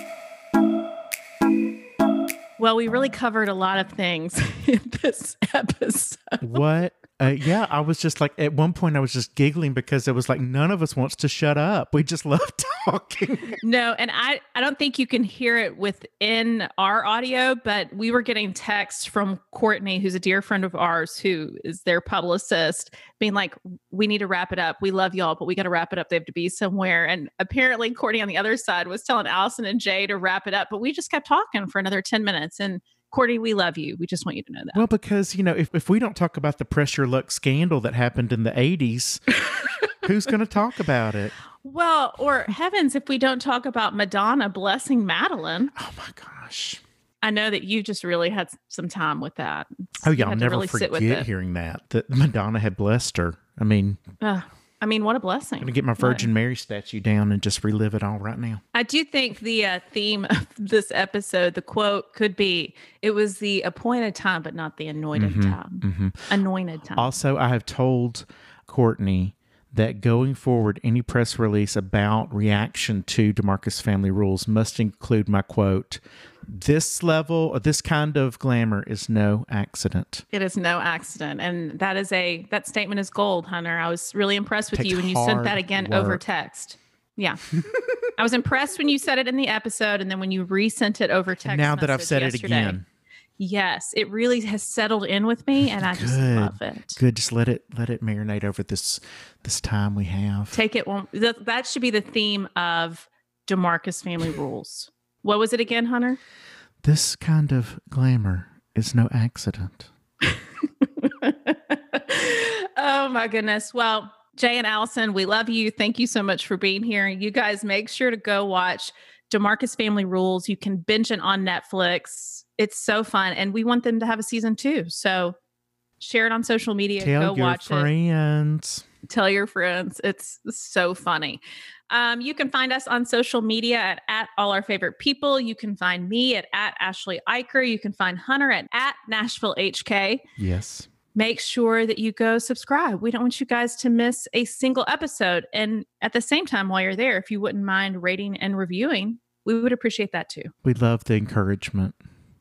Well, we really covered a lot of things in this episode. What? Uh, yeah, I was just like, at one point, I was just giggling because it was like, none of us wants to shut up. We just love talking. No, and I, I don't think you can hear it within our audio, but we were getting texts from Courtney, who's a dear friend of ours, who is their publicist, being like, we need to wrap it up. We love y'all, but we got to wrap it up. They have to be somewhere. And apparently Courtney on the other side was telling Allison and Jay to wrap it up, but we just kept talking for another ten minutes. And Courtney, we love you. We just want you to know that. Well, because, you know, if, if we don't talk about the Pressure Luck scandal that happened in the eighties, who's going to talk about it? Well, or heavens, if we don't talk about Madonna blessing Madeline. Oh, my gosh. I know that you just really had some time with that. Oh, You yeah, I'll had to never really sit with forget it. hearing that, that Madonna had blessed her. I mean, Ugh, I mean, what a blessing. I'm going to get my Virgin Mary statue down and just relive it all right now. I do think the uh, theme of this episode, the quote could be, it was the appointed time, but not the anointed Mhm, time. mhm. Anointed time. Also, I have told Courtney that going forward, any press release about reaction to DeMarcus Family Rules must include my quote, this level, or this kind of glamour is no accident. It is no accident. And that is a, that statement is gold, Hunter. I was really impressed with Takes you when you sent hard that again over work. text. Yeah. I was impressed when you said it in the episode and then when you resent it over text. And now that I've message said it yesterday. again, Yes, it really has settled in with me and I just Good. love it. good. Just let it let it marinate over this this time we have. Take it one. That, that should be the theme of DeMarcus Family Rules. What was it again, Hunter? This kind of glamour is no accident. Oh my goodness. Well, Jay and Allison, we love you. Thank you so much for being here. You guys make sure to go watch DeMarcus Family Rules. You can binge it on Netflix. It's so fun. And we want them to have a season two. So share it on social media. Tell go your watch it. friends. Tell your friends. It's so funny. Um, you can find us on social media at, at all our favorite people. You can find me at, at Ashley Eicher. You can find Hunter at, at Nashville H K. Yes. make sure that you go subscribe. We don't want you guys to miss a single episode. And at the same time, while you're there, if you wouldn't mind rating and reviewing, we would appreciate that too. We love the encouragement.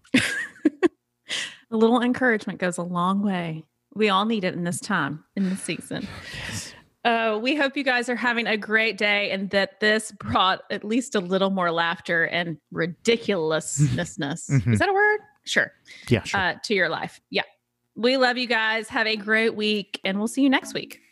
A little encouragement goes a long way. We all need it in this time, in this season. Yes. Uh, we hope you guys are having a great day and that this brought at least a little more laughter and ridiculousness. Mm-hmm. Is that a word? Sure. Yeah, sure. Uh, to your life. Yeah. We love you guys. Have a great week, and we'll see you next week.